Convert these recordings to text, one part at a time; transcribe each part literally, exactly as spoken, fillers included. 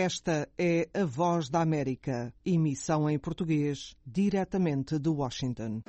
Esta é a Voz da América, emissão em português, diretamente de Washington.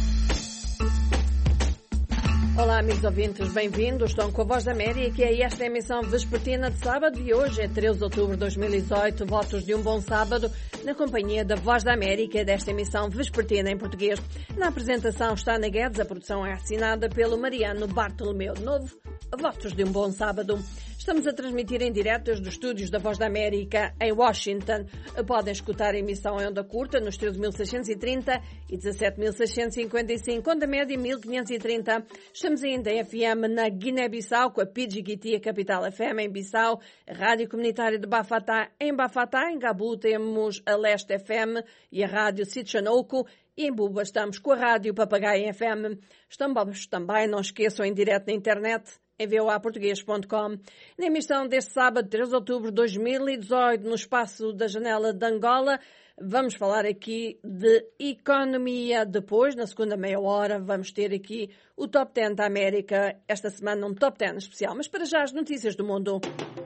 Olá, amigos ouvintes, bem-vindos. Estão com a Voz da América e esta é a emissão vespertina de sábado e hoje é treze de outubro de dois mil e dezoito. Votos de um bom sábado na companhia da Voz da América desta emissão vespertina em português. Na apresentação está Ana Guedes, a produção é assinada pelo Mariano Bartolomeu de Novo. Votos de um bom sábado. Estamos a transmitir em direto desde os estúdios da Voz da América em Washington. Podem escutar a emissão em onda curta nos treze mil seiscentos e trinta e dezassete mil seiscentos e cinquenta e cinco, onda média mil quinhentos e trinta. Estamos ainda em F M na Guiné-Bissau com a P G Q T, a Capital F M em Bissau, a Rádio Comunitária de Bafatá em Bafatá. Em Gabu temos a Leste F M e a Rádio Sitchanoku. E em Buba estamos com a Rádio Papagaio F M. Estamos também, não esqueçam, em direto na internet em v o a português ponto com. Na emissão deste sábado, treze de outubro de dois mil e dezoito, no espaço da Janela de Angola, vamos falar aqui de economia. Depois, na segunda meia hora, vamos ter aqui o Top dez da América. Esta semana um Top dez especial, mas para já as notícias do mundo.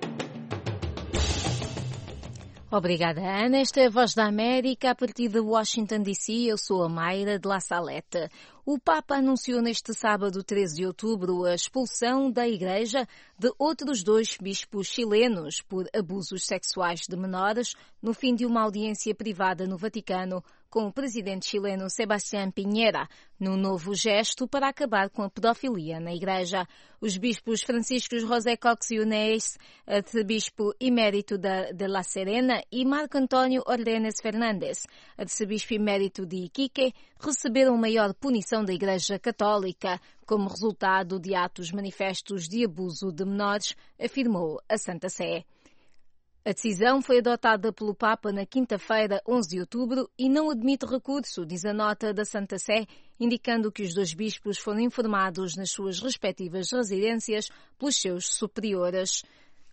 Obrigada, Ana. Esta é a Voz da América a partir de Washington, D C. Eu sou a Mayra de La Salette. O Papa anunciou neste sábado, treze de outubro, a expulsão da Igreja de outros dois bispos chilenos por abusos sexuais de menores no fim de uma audiência privada no Vaticano com o presidente chileno Sebastián Piñera, num novo gesto para acabar com a pedofilia na Igreja. Os bispos Franciscos José Cox Yunes, arcebispo emérito de, de La Serena, e Marco António Ordenes Fernández, arcebispo emérito de Iquique, receberam maior punição da Igreja Católica como resultado de atos manifestos de abuso de menores, afirmou a Santa Sé. A decisão foi adotada pelo Papa na quinta-feira, onze de outubro, e não admite recurso, diz a nota da Santa Sé, indicando que os dois bispos foram informados nas suas respectivas residências pelos seus superiores.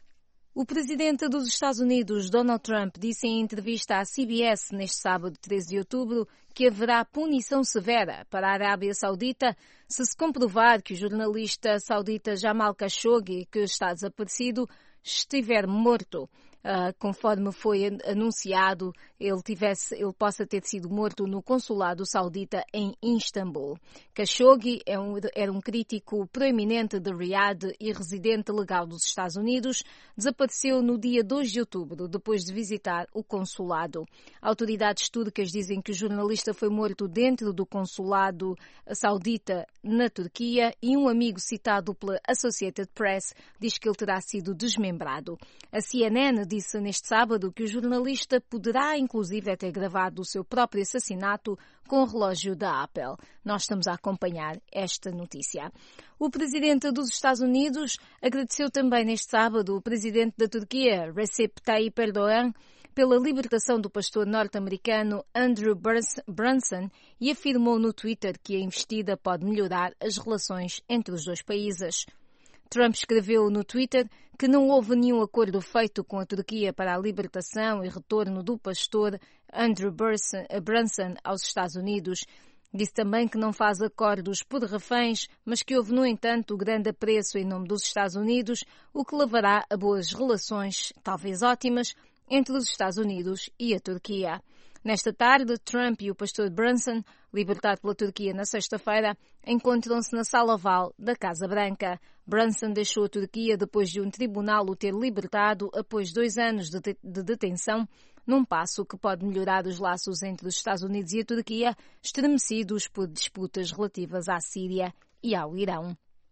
O presidente dos Estados Unidos, Donald Trump, disse em entrevista à C B S neste sábado, treze de outubro, que haverá punição severa para a Arábia Saudita se se comprovar que o jornalista saudita Jamal Khashoggi, que está desaparecido, estiver morto. Uh, conforme foi anunciado, ele, tivesse, ele possa ter sido morto no consulado saudita em Istambul. Khashoggi é um, era um crítico proeminente de Riad e residente legal dos Estados Unidos. Desapareceu no dia dois de outubro, depois de visitar o consulado. Autoridades turcas dizem que o jornalista foi morto dentro do consulado saudita na Turquia e um amigo citado pela Associated Press diz que ele terá sido desmembrado. A C N N disse neste sábado que o jornalista poderá inclusive ter gravado o seu próprio assassinato com o relógio da Apple. Nós estamos a acompanhar esta notícia. O presidente dos Estados Unidos agradeceu também neste sábado o presidente da Turquia, Recep Tayyip Erdogan, pela libertação do pastor norte-americano Andrew Brunson e afirmou no Twitter que a investida pode melhorar as relações entre os dois países. Trump escreveu no Twitter que não houve nenhum acordo feito com a Turquia para a libertação e retorno do pastor Andrew Brunson aos Estados Unidos. Disse também que não faz acordos por reféns, mas que houve, no entanto, grande apreço em nome dos Estados Unidos, o que levará a boas relações, talvez ótimas, entre os Estados Unidos e a Turquia. Nesta tarde, Trump e o pastor Brunson, libertado pela Turquia na sexta-feira, encontram-se na Sala Oval da Casa Branca. Brunson deixou a Turquia depois de um tribunal o ter libertado após dois anos de, de detenção, num passo que pode melhorar os laços entre os Estados Unidos e a Turquia, estremecidos por disputas relativas à Síria e ao Irão.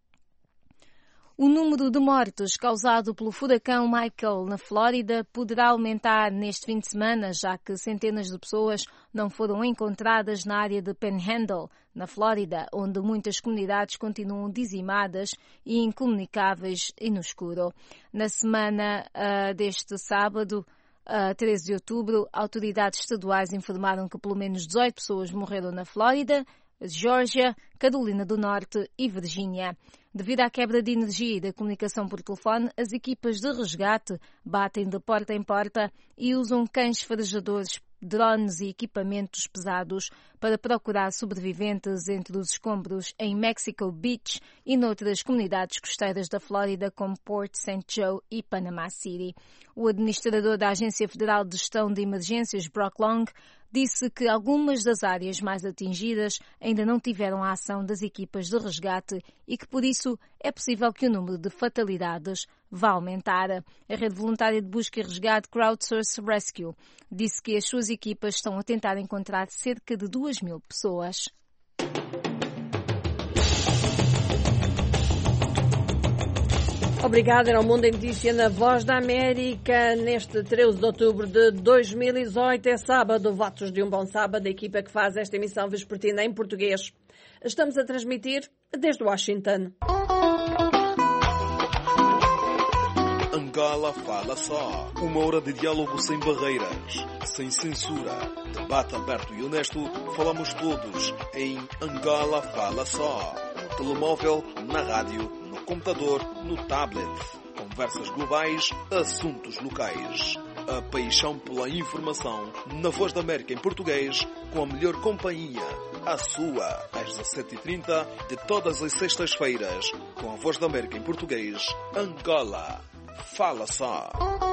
O número de mortes causado pelo furacão Michael na Flórida poderá aumentar neste fim de semana, já que centenas de pessoas não foram encontradas na área de Panhandle, na Flórida, onde muitas comunidades continuam dizimadas e incomunicáveis e no escuro. Na semana uh, deste sábado, uh, treze de outubro, autoridades estaduais informaram que pelo menos dezoito pessoas morreram na Flórida, Geórgia, Carolina do Norte e Virgínia. Devido à quebra de energia e da comunicação por telefone, as equipas de resgate batem de porta em porta e usam cães farejadores drones e equipamentos pesados para procurar sobreviventes entre os escombros em Mexico Beach e noutras comunidades costeiras da Flórida como Port Saint Joe e Panama City. O administrador da Agência Federal de Gestão de Emergências, Brock Long, disse que algumas das áreas mais atingidas ainda não tiveram a ação das equipas de resgate e que, por isso, é possível que o número de fatalidades vá aumentar. A rede voluntária de busca e resgate Crowdsource Rescue disse que as suas equipas estão a tentar encontrar cerca de duas mil pessoas. Obrigada, era o Mundo em Notícia na Voz da América, neste treze de outubro de dois mil e dezoito, é sábado, votos de um bom sábado, a equipa que faz esta emissão vespertina em português. Estamos a transmitir desde Washington. Angola Fala Só, uma hora de diálogo sem barreiras, sem censura, debate aberto e honesto, falamos todos em Angola Fala Só, no telemóvel, na rádio, no computador, no tablet. Conversas globais, assuntos locais. A paixão pela informação na Voz da América em português, com a melhor companhia. A sua, às dezassete e trinta, de todas as sextas-feiras, com a Voz da América em português, Angola Fala Só.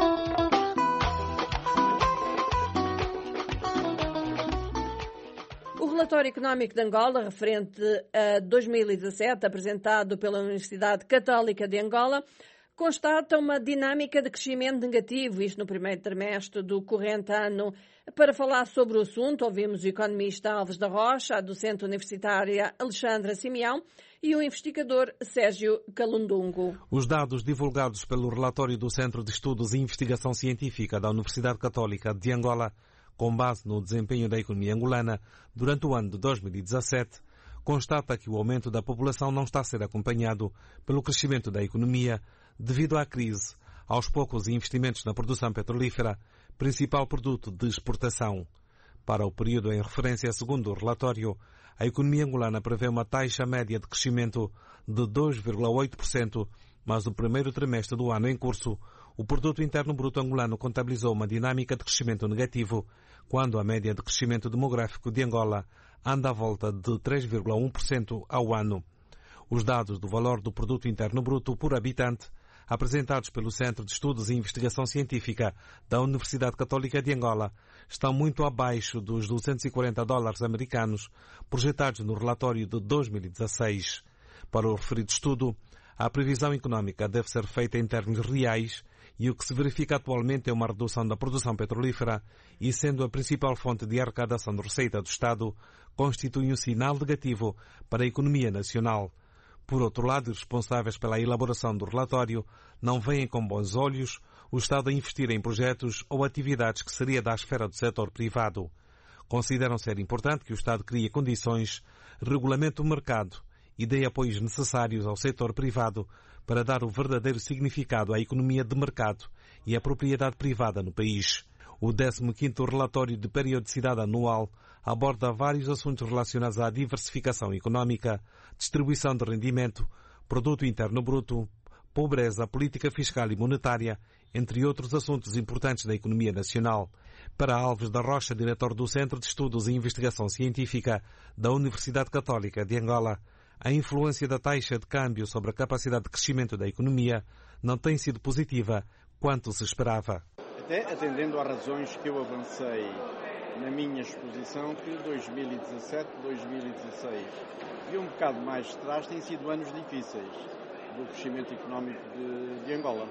O relatório económico de Angola, referente a dois mil e dezassete, apresentado pela Universidade Católica de Angola, constata uma dinâmica de crescimento negativo, isto no primeiro trimestre do corrente ano. Para falar sobre o assunto, ouvimos o economista Alves da Rocha, a docente universitária Alexandra Simeão e o investigador Sérgio Calundungo. Os dados divulgados pelo relatório do Centro de Estudos e Investigação Científica da Universidade Católica de Angola, com base no desempenho da economia angolana durante o ano de dois mil e dezassete, constata que o aumento da população não está a ser acompanhado pelo crescimento da economia devido à crise, aos poucos investimentos na produção petrolífera, principal produto de exportação. Para o período em referência, segundo o relatório, a economia angolana prevê uma taxa média de crescimento de dois vírgula oito por cento, mas no primeiro trimestre do ano em curso, o produto interno bruto angolano contabilizou uma dinâmica de crescimento negativo, quando a média de crescimento demográfico de Angola anda à volta de três vírgula um por cento ao ano. Os dados do valor do produto interno bruto por habitante, apresentados pelo Centro de Estudos e Investigação Científica da Universidade Católica de Angola, estão muito abaixo dos duzentos e quarenta dólares americanos projetados no relatório de dois mil e dezasseis. Para o referido estudo, a previsão económica deve ser feita em termos reais e o que se verifica atualmente é uma redução da produção petrolífera e, sendo a principal fonte de arrecadação de receita do Estado, constitui um sinal negativo para a economia nacional. Por outro lado, os responsáveis pela elaboração do relatório não veem com bons olhos o Estado a investir em projetos ou atividades que seria da esfera do setor privado. Consideram ser importante que o Estado crie condições, regulamente o mercado e dê apoios necessários ao setor privado para dar o verdadeiro significado à economia de mercado e à propriedade privada no país. O décimo quinto relatório de periodicidade anual aborda vários assuntos relacionados à diversificação económica, distribuição de rendimento, produto interno bruto, pobreza, política fiscal e monetária, entre outros assuntos importantes da economia nacional. Para Alves da Rocha, diretor do Centro de Estudos e Investigação Científica da Universidade Católica de Angola, a influência da taxa de câmbio sobre a capacidade de crescimento da economia não tem sido positiva quanto se esperava. Até atendendo às razões que eu avancei na minha exposição, que dois mil e dezassete, dois mil e dezasseis e um bocado mais de trás têm sido anos difíceis do crescimento económico de, de Angola.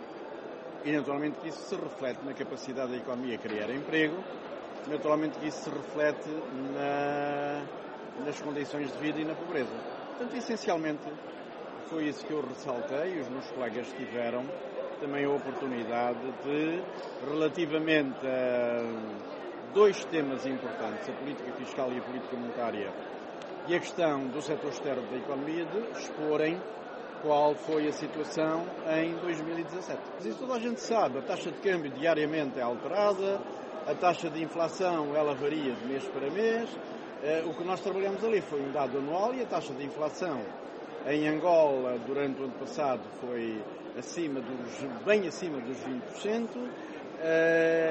E naturalmente que isso se reflete na capacidade da economia criar emprego, naturalmente que isso se reflete na, nas condições de vida e na pobreza. Portanto, essencialmente, foi isso que eu ressaltei, e os meus colegas tiveram também a oportunidade de, relativamente a dois temas importantes, a política fiscal e a política monetária, e a questão do setor externo da economia, de exporem qual foi a situação em dois mil e dezassete. Isso toda a gente sabe, a taxa de câmbio diariamente é alterada, a taxa de inflação ela varia de mês para mês. O que nós trabalhamos ali foi um dado anual e a taxa de inflação em Angola durante o ano passado foi acima dos, bem acima dos vinte por cento.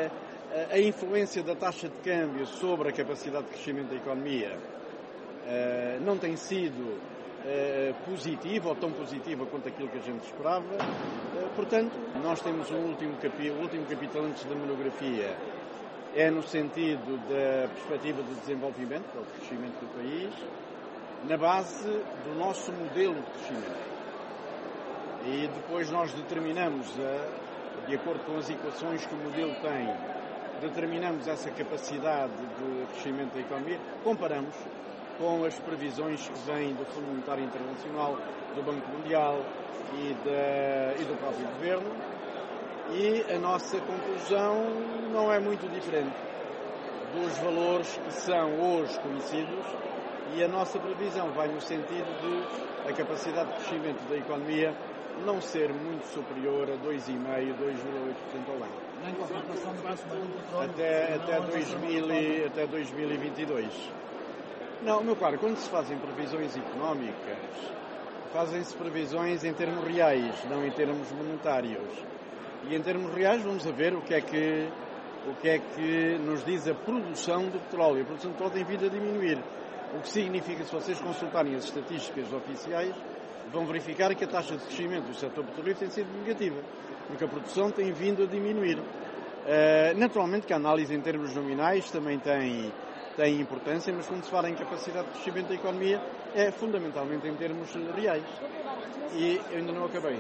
a influência da taxa de câmbio sobre a capacidade de crescimento da economia não tem sido positiva ou tão positiva quanto aquilo que a gente esperava. Portanto, nós temos um último capítulo, o último capítulo antes da monografia é no sentido da perspectiva de desenvolvimento, do crescimento do país, na base do nosso modelo de crescimento. E depois nós determinamos, de acordo com as equações que o modelo tem, determinamos essa capacidade de crescimento da economia, comparamos com as previsões que vêm do Fundo Monetário Internacional, do Banco Mundial e, da, e do próprio Governo, e a nossa conclusão não é muito diferente dos valores que são hoje conhecidos, e a nossa previsão vai no sentido de a capacidade de crescimento da economia não ser muito superior a dois vírgula cinco, dois vírgula oito por cento ao ano. Nem com a flutuação do preço do petróleo? Até, até, dois mil e, até dois mil e vinte e dois. Não, meu caro, quando se fazem previsões económicas, fazem-se previsões em termos reais, não em termos monetários. E em termos reais vamos a ver o que é que, o que, é que nos diz a produção do petróleo. A produção do petróleo tem vindo a diminuir. O que significa, se vocês consultarem as estatísticas oficiais, vão verificar que a taxa de crescimento do setor petrolífero tem sido negativa, porque a produção tem vindo a diminuir. Uh, naturalmente que a análise em termos nominais também tem, tem importância, mas quando se fala em capacidade de crescimento da economia, é fundamentalmente em termos reais. E eu ainda não acabei.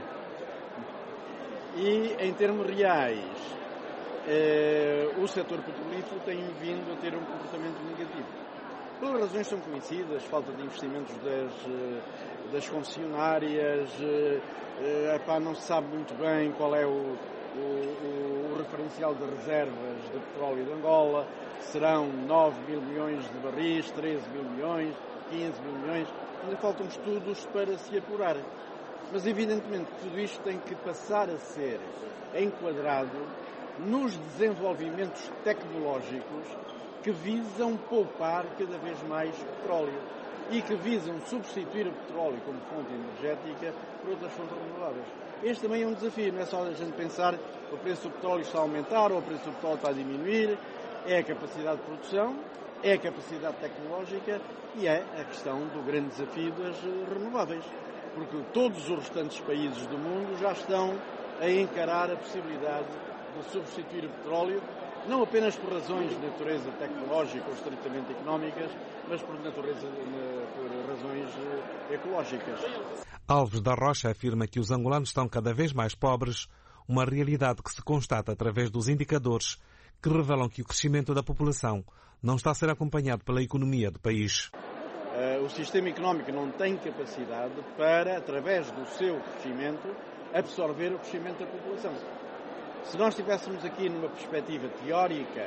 E em termos reais, uh, o setor petrolífero tem vindo a ter um comportamento negativo. Pelas razões são conhecidas, falta de investimentos das, das concessionárias, epá, não se sabe muito bem qual é o, o, o referencial de reservas de petróleo de Angola, serão nove mil milhões de barris, treze mil milhões, quinze mil milhões, ainda faltam estudos para se apurar. Mas evidentemente tudo isto tem que passar a ser enquadrado nos desenvolvimentos tecnológicos que visam poupar cada vez mais petróleo e que visam substituir o petróleo como fonte energética por outras fontes renováveis. Este também é um desafio, não é só a gente pensar o preço do petróleo está a aumentar ou o preço do petróleo está a diminuir, é a capacidade de produção, é a capacidade tecnológica e é a questão do grande desafio das renováveis, porque todos os restantes países do mundo já estão a encarar a possibilidade de substituir o petróleo, não apenas por razões de natureza tecnológica ou estritamente económicas, mas por natureza, por razões ecológicas. Alves da Rocha afirma que os angolanos estão cada vez mais pobres, uma realidade que se constata através dos indicadores que revelam que o crescimento da população não está a ser acompanhado pela economia do país. O sistema económico não tem capacidade para, através do seu crescimento, absorver o crescimento da população. Se nós estivéssemos aqui numa perspectiva teórica,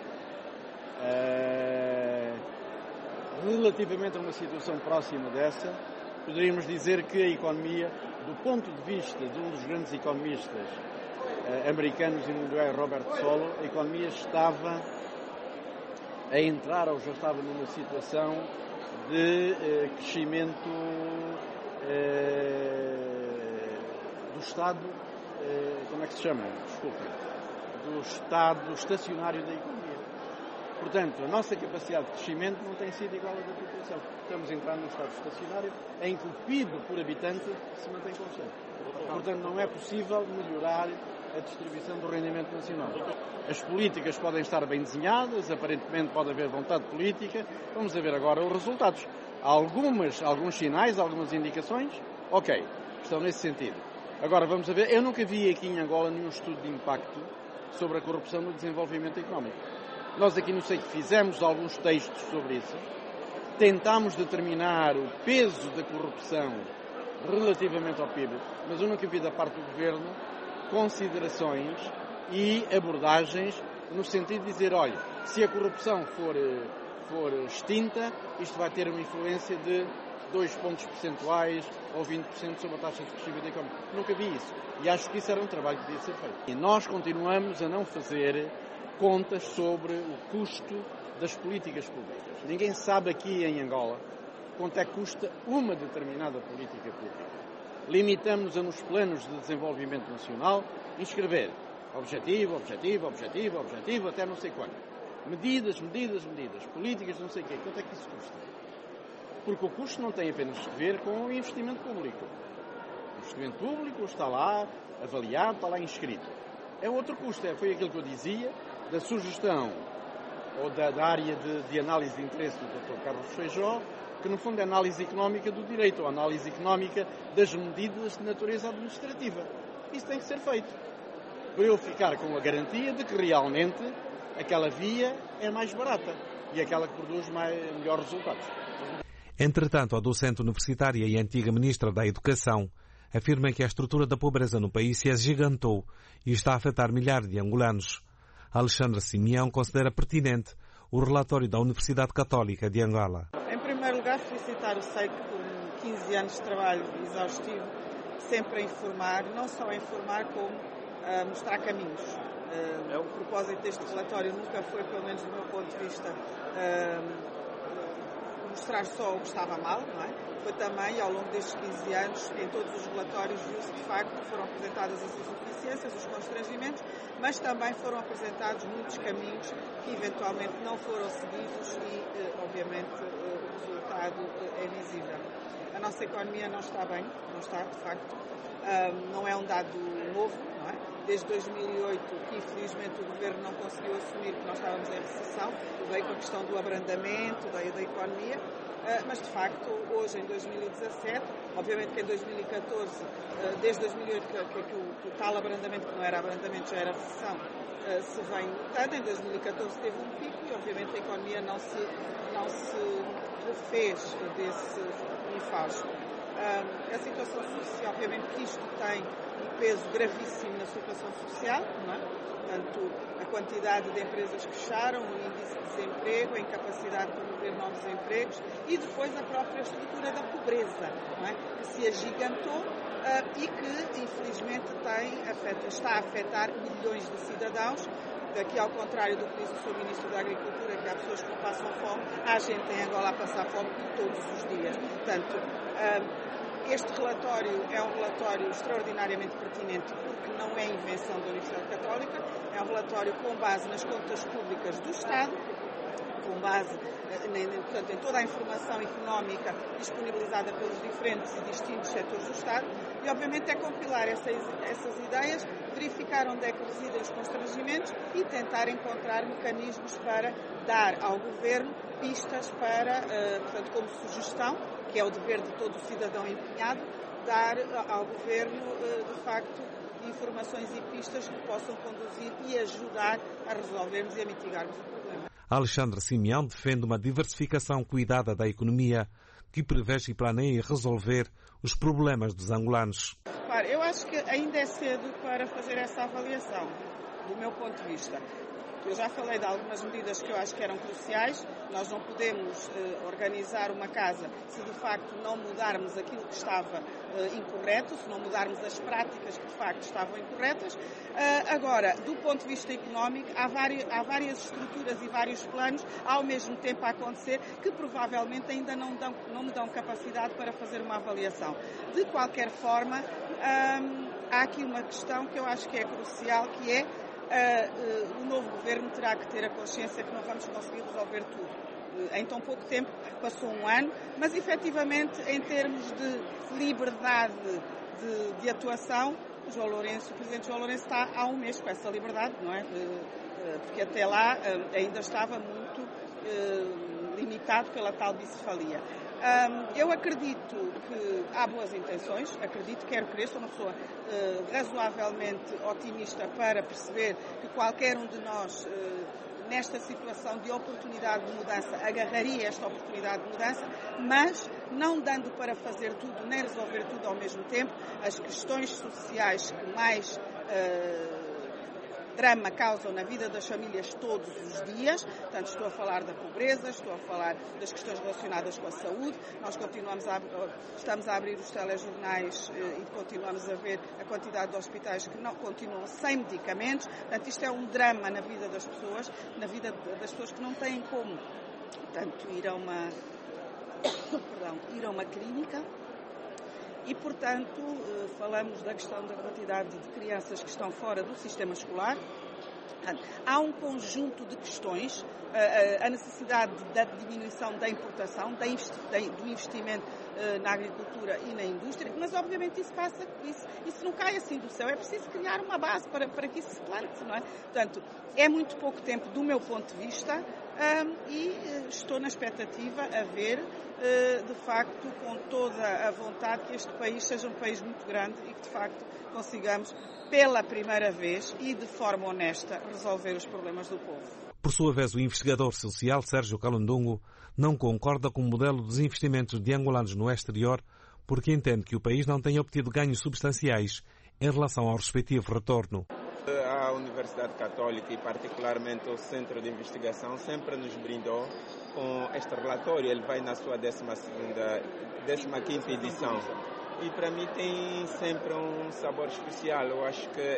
uh, relativamente a uma situação próxima dessa, poderíamos dizer que a economia, do ponto de vista de um dos grandes economistas uh, americanos e mundiais, Robert Solow, a economia estava a entrar ou já estava numa situação de uh, crescimento uh, do Estado. Como é que se chama? Desculpa. Do estado estacionário da economia. Portanto, a nossa capacidade de crescimento não tem sido igual à da população. Estamos a entrar num estado estacionário em que o P I B por habitante se mantém constante. Portanto, não é possível melhorar a distribuição do rendimento nacional. As políticas podem estar bem desenhadas, aparentemente pode haver vontade política. Vamos a ver agora os resultados. Há algumas, alguns sinais, algumas indicações, ok, estão nesse sentido. Agora, vamos a ver, eu nunca vi aqui em Angola nenhum estudo de impacto sobre a corrupção no desenvolvimento económico. Nós aqui no S E I C fizemos alguns textos sobre isso, tentámos determinar o peso da corrupção relativamente ao P I B, mas eu nunca vi da parte do Governo considerações e abordagens no sentido de dizer, olha, se a corrupção for, for extinta, isto vai ter uma influência de dois pontos percentuais ou vinte por cento sobre a taxa de crescimento da economia. Nunca vi isso. E acho que isso era um trabalho que devia ser feito. E nós continuamos a não fazer contas sobre o custo das políticas públicas. Ninguém sabe aqui em Angola quanto é que custa uma determinada política pública. Limitamos-nos a nos planos de desenvolvimento nacional inscrever Objetivo, objetivo, objetivo, objetivo, até não sei quando. Medidas, medidas, medidas, políticas, não sei o quê. Quanto é que isso custa? Porque o custo não tem apenas a ver com o investimento público. O investimento público está lá avaliado, está lá inscrito. É outro custo, foi aquilo que eu dizia, da sugestão ou da, da área de, de análise de interesse do doutor Carlos Feijó, que no fundo é análise económica do direito, ou análise económica das medidas de natureza administrativa. Isso tem que ser feito, para eu ficar com a garantia de que realmente aquela via é mais barata e aquela que produz mais, melhores resultados. Entretanto, a docente universitária e antiga ministra da Educação afirma que a estrutura da pobreza no país se agigantou e está a afetar milhares de angolanos. Alexandra Simeão considera pertinente o relatório da Universidade Católica de Angola. Em primeiro lugar, felicitar o S E I C por quinze anos de trabalho exaustivo, sempre a informar, não só a informar, como a mostrar caminhos. Uh, o propósito deste relatório nunca foi, pelo menos do meu ponto de vista, uh, mostrar só o que estava mal, não é? Foi também, ao longo destes quinze anos, em todos os relatórios, viu-se que de facto foram apresentadas as insuficiências, os constrangimentos, mas também foram apresentados muitos caminhos que eventualmente não foram seguidos e, uh, obviamente, uh, o resultado uh, é visível. A nossa economia não está bem, não está, de facto. Uh, não é um dado novo, não é? Desde dois mil e oito, que infelizmente o Governo não conseguiu assumir que nós estávamos em recessão, veio com a questão do abrandamento da, da economia, uh, mas de facto, hoje em dois mil e dezassete, obviamente que em dois mil e catorze, uh, desde dois mil e oito, que, que, que o, o tal abrandamento, que não era abrandamento, já era recessão, uh, se vem notando. Em dois mil e catorze teve um pico e obviamente a economia não se, não se refez desse infausto. Uh, a situação social, obviamente que isto tem um peso gravíssimo na situação social, não é? Portanto, a quantidade de empresas que fecharam, o índice de desemprego, a incapacidade de promover novos empregos e depois a própria estrutura da pobreza, não é? Que se agigantou uh, e que, infelizmente, tem, afeta, está a afetar milhões de cidadãos. Aqui, ao contrário do que disse o senhor Ministro da Agricultura, que há pessoas que não passam fome, há gente em Angola a passar fome todos os dias. Portanto, uh, este relatório é um relatório extraordinariamente pertinente porque não é invenção da Universidade Católica, é um relatório com base nas contas públicas do Estado, com base portanto, em toda a informação económica disponibilizada pelos diferentes e distintos setores do Estado e, obviamente, é compilar essas, essas ideias, verificar onde é que residem os constrangimentos e tentar encontrar mecanismos para dar ao Governo pistas para, portanto, como sugestão, que é o dever de todo o cidadão empenhado, dar ao Governo, de facto, informações e pistas que possam conduzir e ajudar a resolvermos e a mitigarmos o problema. Alexandre Simeão defende uma diversificação cuidada da economia que prevê e planeia resolver os problemas dos angolanos. Claro, eu acho que ainda é cedo para fazer essa avaliação, do meu ponto de vista. Eu já falei de algumas medidas que eu acho que eram cruciais. Nós não podemos eh, organizar uma casa se de facto não mudarmos aquilo que estava eh, incorreto, se não mudarmos as práticas que de facto estavam incorretas. Uh, agora, do ponto de vista económico, há, várias, há várias estruturas e vários planos ao mesmo tempo a acontecer que provavelmente ainda não, dão, não me dão capacidade para fazer uma avaliação. De qualquer forma, um, há aqui uma questão que eu acho que é crucial, que é Uh, uh, o novo governo terá que ter a consciência que não vamos conseguir resolver tudo. Uh, em tão pouco tempo, passou um ano, mas efetivamente em termos de liberdade de, de atuação, o João Lourenço, o Presidente João Lourenço está há um mês com essa liberdade, não é? Uh, uh, porque até lá uh, ainda estava muito uh, limitado pela tal bicefalia. Um, eu acredito que há boas intenções, acredito, quero crer, sou uma pessoa uh, razoavelmente otimista para perceber que qualquer um de nós, uh, nesta situação de oportunidade de mudança, agarraria esta oportunidade de mudança, mas não dando para fazer tudo, nem resolver tudo ao mesmo tempo, as questões sociais que mais uh, drama causam na vida das famílias todos os dias. Portanto, estou a falar da pobreza, estou a falar das questões relacionadas com a saúde. Nós continuamos a, estamos a abrir os telejornais e continuamos a ver a quantidade de hospitais que não continuam sem medicamentos. Portanto, isto é um drama na vida das pessoas, na vida das pessoas que não têm como, portanto, ir a uma, perdão, ir a uma clínica. e, portanto, falamos da questão da quantidade de crianças que estão fora do sistema escolar. Há um conjunto de questões, a necessidade da diminuição da importação, do investimento na agricultura e na indústria, mas obviamente isso passa, isso, isso não cai assim do céu, é preciso criar uma base para, para que isso se plante, não é? Portanto, é muito pouco tempo do meu ponto de vista um, e estou na expectativa a ver, uh, de facto, com toda a vontade que este país seja um país muito grande e que, de facto, consigamos, pela primeira vez e de forma honesta, resolver os problemas do povo. Por sua vez, o investigador social Sérgio Calundungo não concorda com o modelo dos investimentos de angolanos no exterior porque entende que o país não tem obtido ganhos substanciais em relação ao respectivo retorno. A Universidade Católica e particularmente o Centro de Investigação sempre nos brindou com este relatório. Ele vai na sua décima segunda, décima quinta edição. E para mim tem sempre um sabor especial. Eu acho que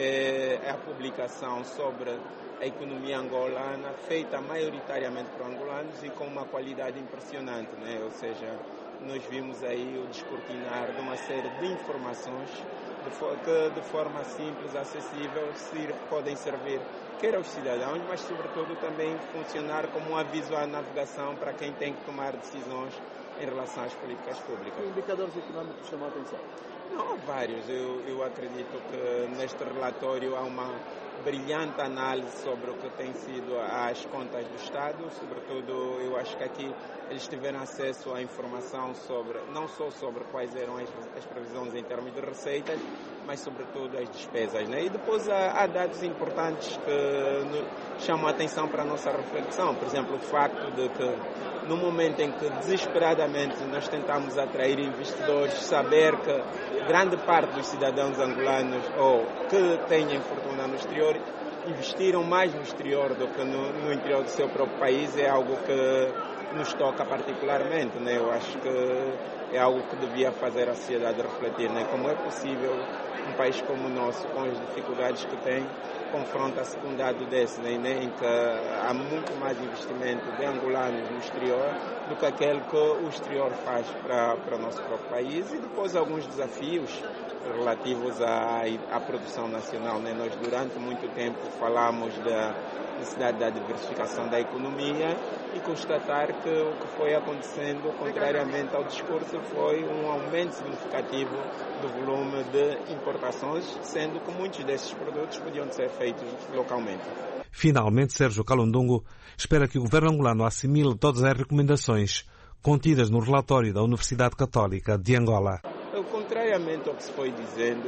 é a publicação sobre a economia angolana, feita maioritariamente por angolanos e com uma qualidade impressionante, né? Ou seja, nós vimos aí o descortinar de uma série de informações que de forma simples, acessível, podem servir quer aos cidadãos, mas sobretudo também funcionar como um aviso à navegação para quem tem que tomar decisões em relação às políticas públicas. Que indicadores econômicos chamam a atenção? Não, há vários. Eu, eu acredito que neste relatório há uma brilhante análise sobre o que tem sido as contas do Estado. Sobretudo, eu acho que aqui eles tiveram acesso à informação sobre, não só sobre quais eram as, as previsões em termos de receitas, mas sobretudo as despesas, né? E depois há, há dados importantes que no, chamam a atenção para a nossa reflexão. Por exemplo, o facto de que no momento em que desesperadamente nós tentamos atrair investidores, saber que grande parte dos cidadãos angolanos ou que têm fortuna no exterior investiram mais no exterior do que no, no interior do seu próprio país, é algo que nos toca particularmente, né? Eu acho que é algo que devia fazer a sociedade refletir, né? Como é possível um país como o nosso, com as dificuldades que tem, confronta-se com um dado desse, né? Em que há muito mais investimento de angolanos no exterior do que aquele que o exterior faz para, para o nosso próprio país, e depois alguns desafios relativos à, à produção nacional, né? Nós durante muito tempo falamos da necessidade da diversificação da economia e constatar que o que foi acontecendo, contrariamente ao discurso, foi um aumento significativo do volume de importações, sendo que muitos desses produtos podiam ser feitos localmente. Finalmente, Sérgio Calundungo espera que o governo angolano assimile todas as recomendações contidas no relatório da Universidade Católica de Angola. Contrariamente ao que se foi dizendo,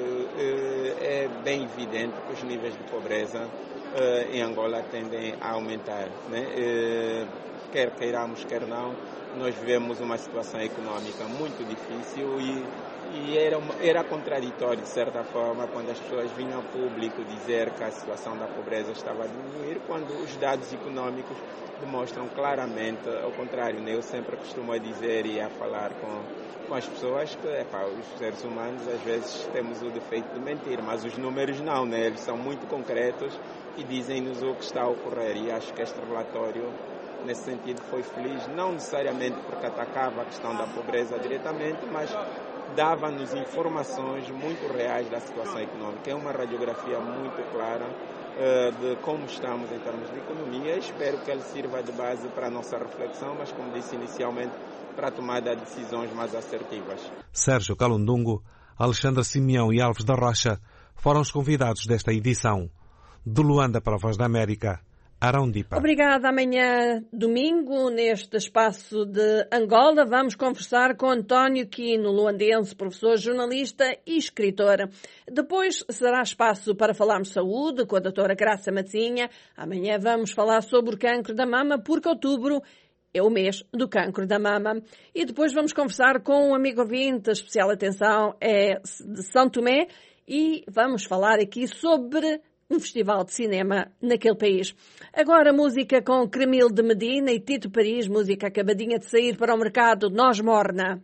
é bem evidente que os níveis de pobreza em Angola tendem a aumentar, né? Quer queiramos, quer não, nós vivemos uma situação econômica muito difícil e, e era, era contraditório, de certa forma, quando as pessoas vinham ao público dizer que a situação da pobreza estava a diminuir, quando os dados econômicos demonstram claramente ao contrário, né? Eu sempre costumo dizer e a falar com, com as pessoas que epá, os seres humanos às vezes temos o defeito de mentir, mas os números não, né? Eles são muito concretos e dizem-nos o que está a ocorrer, e acho que este relatório nesse sentido foi feliz, não necessariamente porque atacava a questão da pobreza diretamente, mas dava-nos informações muito reais da situação econômica. É uma radiografia muito clara uh, de como estamos em termos de economia. Espero que ele sirva de base para a nossa reflexão, mas como disse inicialmente, para a tomada de decisões mais assertivas. Sérgio Calundungo, Alexandre Simeão e Alves da Rocha foram os convidados desta edição. De Luanda para a Voz da América, Arão Dipa. Obrigada. Amanhã, domingo, neste espaço de Angola, vamos conversar com António Quino, luandense, professor, jornalista e escritor. Depois será espaço para falarmos saúde com a doutora Graça Matinha. Amanhã vamos falar sobre o cancro da mama, porque outubro é o mês do cancro da mama. E depois vamos conversar com um amigo ouvinte. A especial atenção é de São Tomé e vamos falar aqui sobre um festival de cinema naquele país. Agora música com Cremil de Medina e Tito Paris, música acabadinha de sair para o mercado, Nós Morna.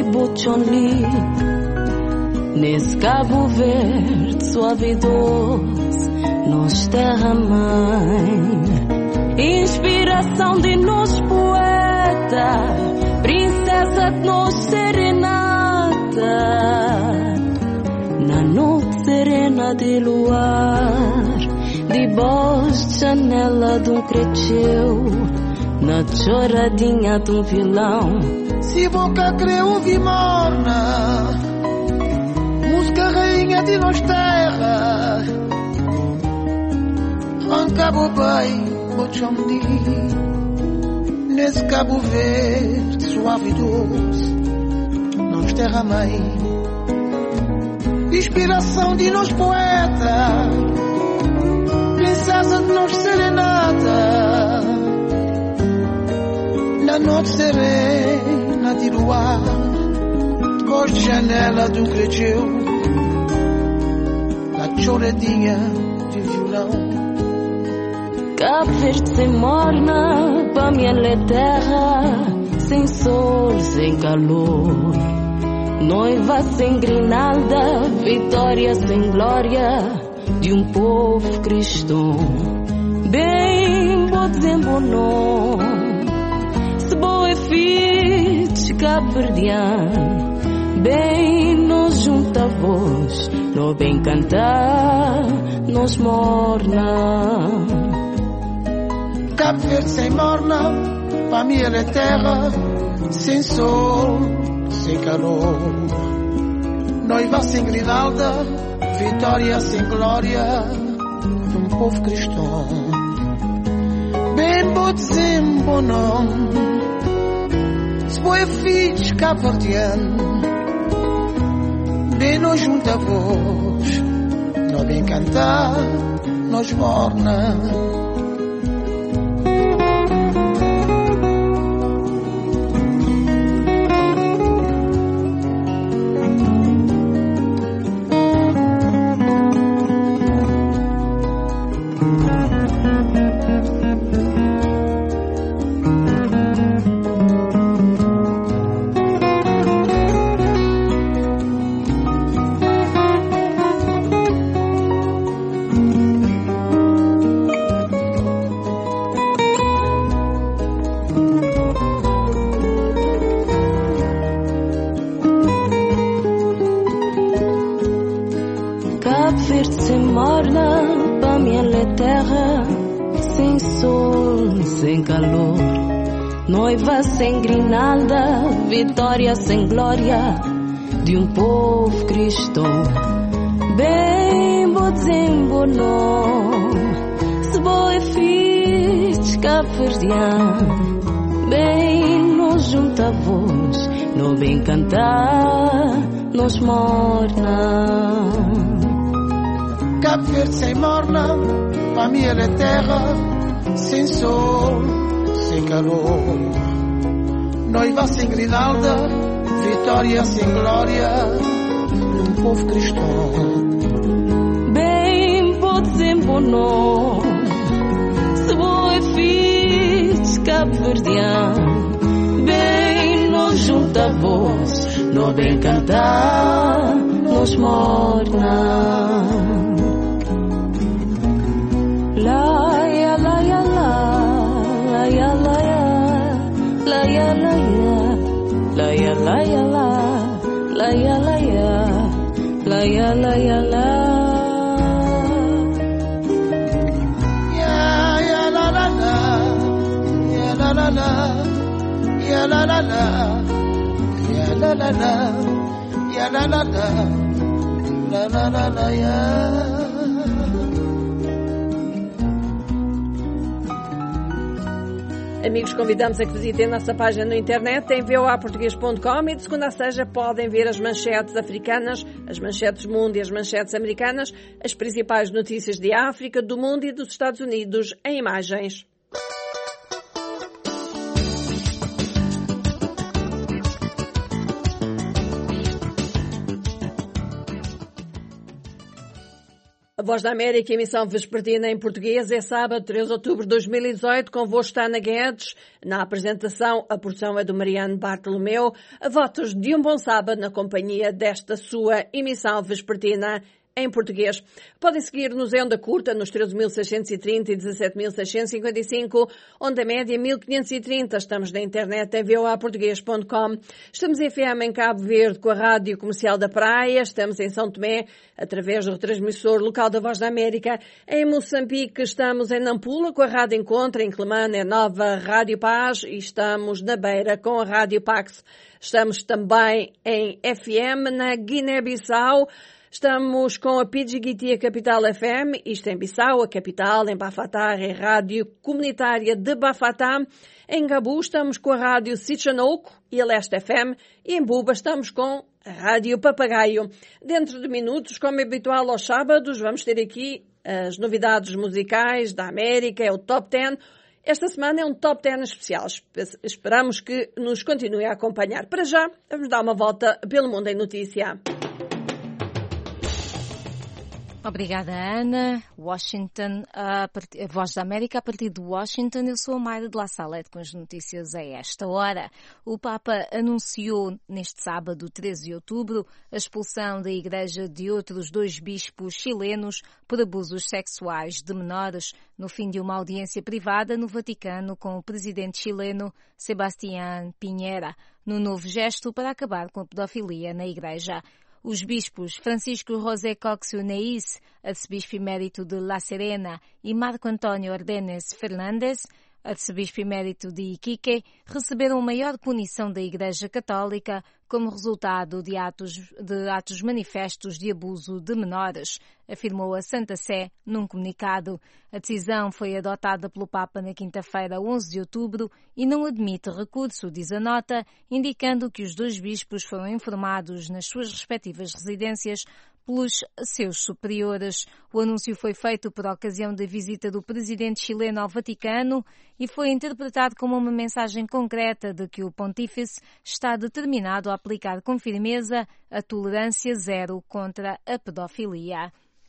Buchonli, nesse Cabo Verde suave e doce, nos terra-mãe. Inspiração de nos poeta, princesa de nos serenata, na noite serena de luar, debaixo de janela de um creteu, na choradinha de um vilão. Se boca crê ouvir morna, música rainha de nós terra, Cabo bem, Bochomdi, nesse Cabo Verde suave e doce, nós terra mãe, inspiração de nós poeta, princesa de nós serenata, na noite serena de luar, cor de janela do creteu, na choradinha de violão. Cabo Verde sem morna, pra minha terra, sem sol, sem calor. Noiva sem grinalda, vitória sem glória, de um povo cristão. Bem, vou dizer bom nome, se boa é filho de Cabo Verdeano. Bem, nos junta a voz, no bem cantar, nos morna. Cabo Verde sem morna, para mim é terra, sem sol, sem calor. Noiva sem grinalda, vitória sem glória, de um povo cristão. Bem vou dizer bom nome, se foi filho de Cabo Verdeano. Bem nos junta a voz, não bem cantar, nos morna. Noiva sem grinalda, vitória sem glória, de um povo cristão. Bem, vou dizer bom nome, se boa é filho de Cabo Verdeano. Bem, nos junta a voz, no bem cantar, nos morna. Cabo Verde sem morna, para mim é terra, sem sol, sem calor. Noiva sem grinalda, vitória sem glória, de um povo cristão. Bem, pode ser bom nome, se boa é filho de Cabo Verdeano. Bem, nos junta a voz, no bem cantar, nos morna. La ya la ya la, la ya la ya, la ya la ya, la ya la ya la, la ya la ya, la ya la ya la. Ya ya la la la, ya la la la, ya la la la, ya la la la, ya la la la, la la la la ya. Amigos, convidamos a que visitem a nossa página na internet em v o a português ponto com e de segunda a sexta podem ver as manchetes africanas, as manchetes do mundo e as manchetes americanas, as principais notícias de África, do mundo e dos Estados Unidos em imagens. A Voz da América, emissão vespertina em português, é sábado, três de outubro de dois mil e dezoito, convosco Ana Guedes. Na apresentação, a porção é do Mariano Bartolomeu. A votos de um bom sábado na companhia desta sua emissão vespertina em português. Podem seguir-nos em onda curta nos treze mil seiscentos e trinta e dezassete mil seiscentos e cinquenta e cinco, onda média mil quinhentos e trinta. Estamos na internet em v o a português ponto com. Estamos em F M em Cabo Verde com a Rádio Comercial da Praia. Estamos em São Tomé através do retransmissor local da Voz da América. Em Moçambique estamos em Nampula com a Rádio Encontro. Em Clemane é Nova Rádio Paz e estamos na Beira com a Rádio Pax. Estamos também em F M na Guiné-Bissau. Estamos com a Pidgiguitia Capital F M, isto em Bissau, a capital, em Bafatá, é Rádio Comunitária de Bafatá. Em Gabu estamos com a Rádio Sichanouco e a Leste F M. E em Buba estamos com a Rádio Papagaio. Dentro de minutos, como é habitual aos sábados, vamos ter aqui as novidades musicais da América, é o Top dez. Esta semana é um Top dez especial. Esperamos que nos continue a acompanhar. Para já, vamos dar uma volta pelo mundo em notícia. Obrigada, Ana. Washington, a, part... a Voz da América, a partir de Washington. Eu sou a Mayra de La Salette com as notícias a esta hora. O Papa anunciou neste sábado, treze de outubro, a expulsão da Igreja de outros dois bispos chilenos por abusos sexuais de menores no fim de uma audiência privada no Vaticano com o presidente chileno Sebastián Piñera, no novo gesto para acabar com a pedofilia na Igreja. Os bispos Francisco José Cóxio Neís, arcebispo emérito de La Serena, e Marco António Ordenes Fernández, arcebispo emérito de Iquique, receberam a maior punição da Igreja Católica como resultado de atos, de atos manifestos de abuso de menores, afirmou a Santa Sé num comunicado. A decisão foi adotada pelo Papa na quinta-feira, onze de outubro, e não admite recurso, diz a nota, indicando que os dois bispos foram informados nas suas respectivas residências pelos seus superiores. O anúncio foi feito por ocasião da visita do presidente chileno ao Vaticano e foi interpretado como uma mensagem concreta de que o pontífice está determinado a aplicar com firmeza a tolerância zero contra a pedofilia.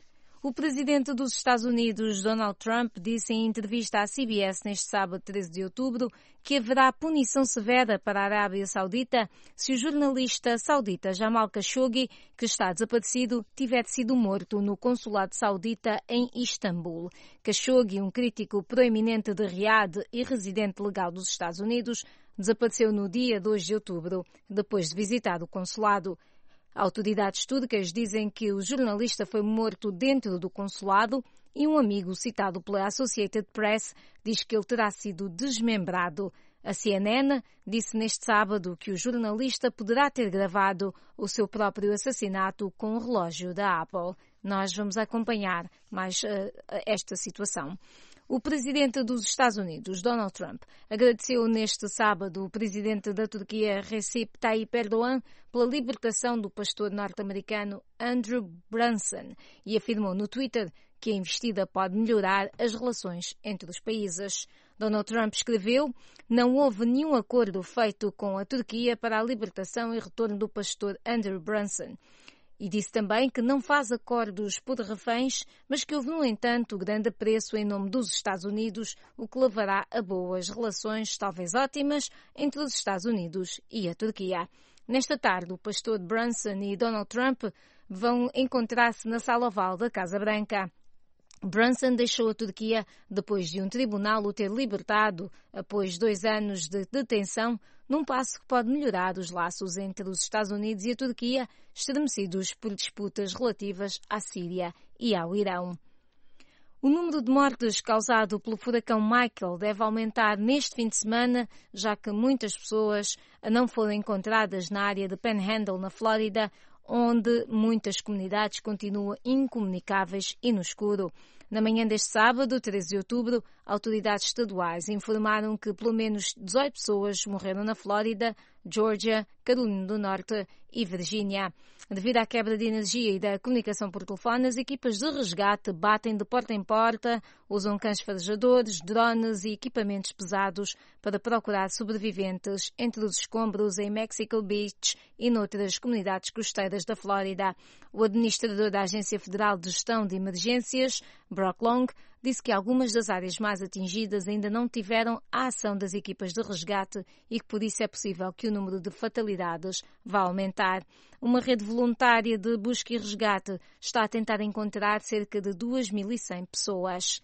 O presidente dos Estados Unidos, Donald Trump, disse em entrevista à C B S neste sábado, treze de outubro, que haverá punição severa para a Arábia Saudita se o jornalista saudita Jamal Khashoggi, que está desaparecido, tiver sido morto no consulado saudita em Istambul. Khashoggi, um crítico proeminente de Riad e residente legal dos Estados Unidos, desapareceu no dia dois de outubro, depois de visitar o consulado. Autoridades turcas dizem que o jornalista foi morto dentro do consulado e um amigo citado pela Associated Press diz que ele terá sido desmembrado. A C N N disse neste sábado que o jornalista poderá ter gravado o seu próprio assassinato com o relógio da Apple. Nós vamos acompanhar mais uh, esta situação. O presidente dos Estados Unidos, Donald Trump, agradeceu neste sábado o presidente da Turquia, Recep Tayyip Erdogan, pela libertação do pastor norte-americano Andrew Brunson e afirmou no Twitter que a investida pode melhorar as relações entre os países. Donald Trump escreveu: não houve nenhum acordo feito com a Turquia para a libertação e retorno do pastor Andrew Brunson. E disse também que não faz acordos por reféns, mas que houve, no entanto, grande apreço em nome dos Estados Unidos, o que levará a boas relações, talvez ótimas, entre os Estados Unidos e a Turquia. Nesta tarde, o pastor Brunson e Donald Trump vão encontrar-se na Sala Oval da Casa Branca. Brunson deixou a Turquia depois de um tribunal o ter libertado após dois anos de detenção, num passo que pode melhorar os laços entre os Estados Unidos e a Turquia, estremecidos por disputas relativas à Síria e ao Irão. O número de mortes causado pelo furacão Michael deve aumentar neste fim de semana, já que muitas pessoas não foram encontradas na área de Panhandle, na Flórida, onde muitas comunidades continuam incomunicáveis e no escuro. Na manhã deste sábado, treze de outubro, autoridades estaduais informaram que pelo menos dezoito pessoas morreram na Flórida Geórgia, Carolina do Norte e Virgínia. Devido à quebra de energia e da comunicação por telefone, as equipas de resgate batem de porta em porta, usam cães farejadores, drones e equipamentos pesados para procurar sobreviventes entre os escombros em Mexico Beach e noutras comunidades costeiras da Flórida. O administrador da Agência Federal de Gestão de Emergências, Brock Long, disse que algumas das áreas mais atingidas ainda não tiveram a ação das equipas de resgate e que por isso é possível que o número de fatalidades vá aumentar. Uma rede voluntária de busca e resgate está a tentar encontrar cerca de duas mil e cem pessoas.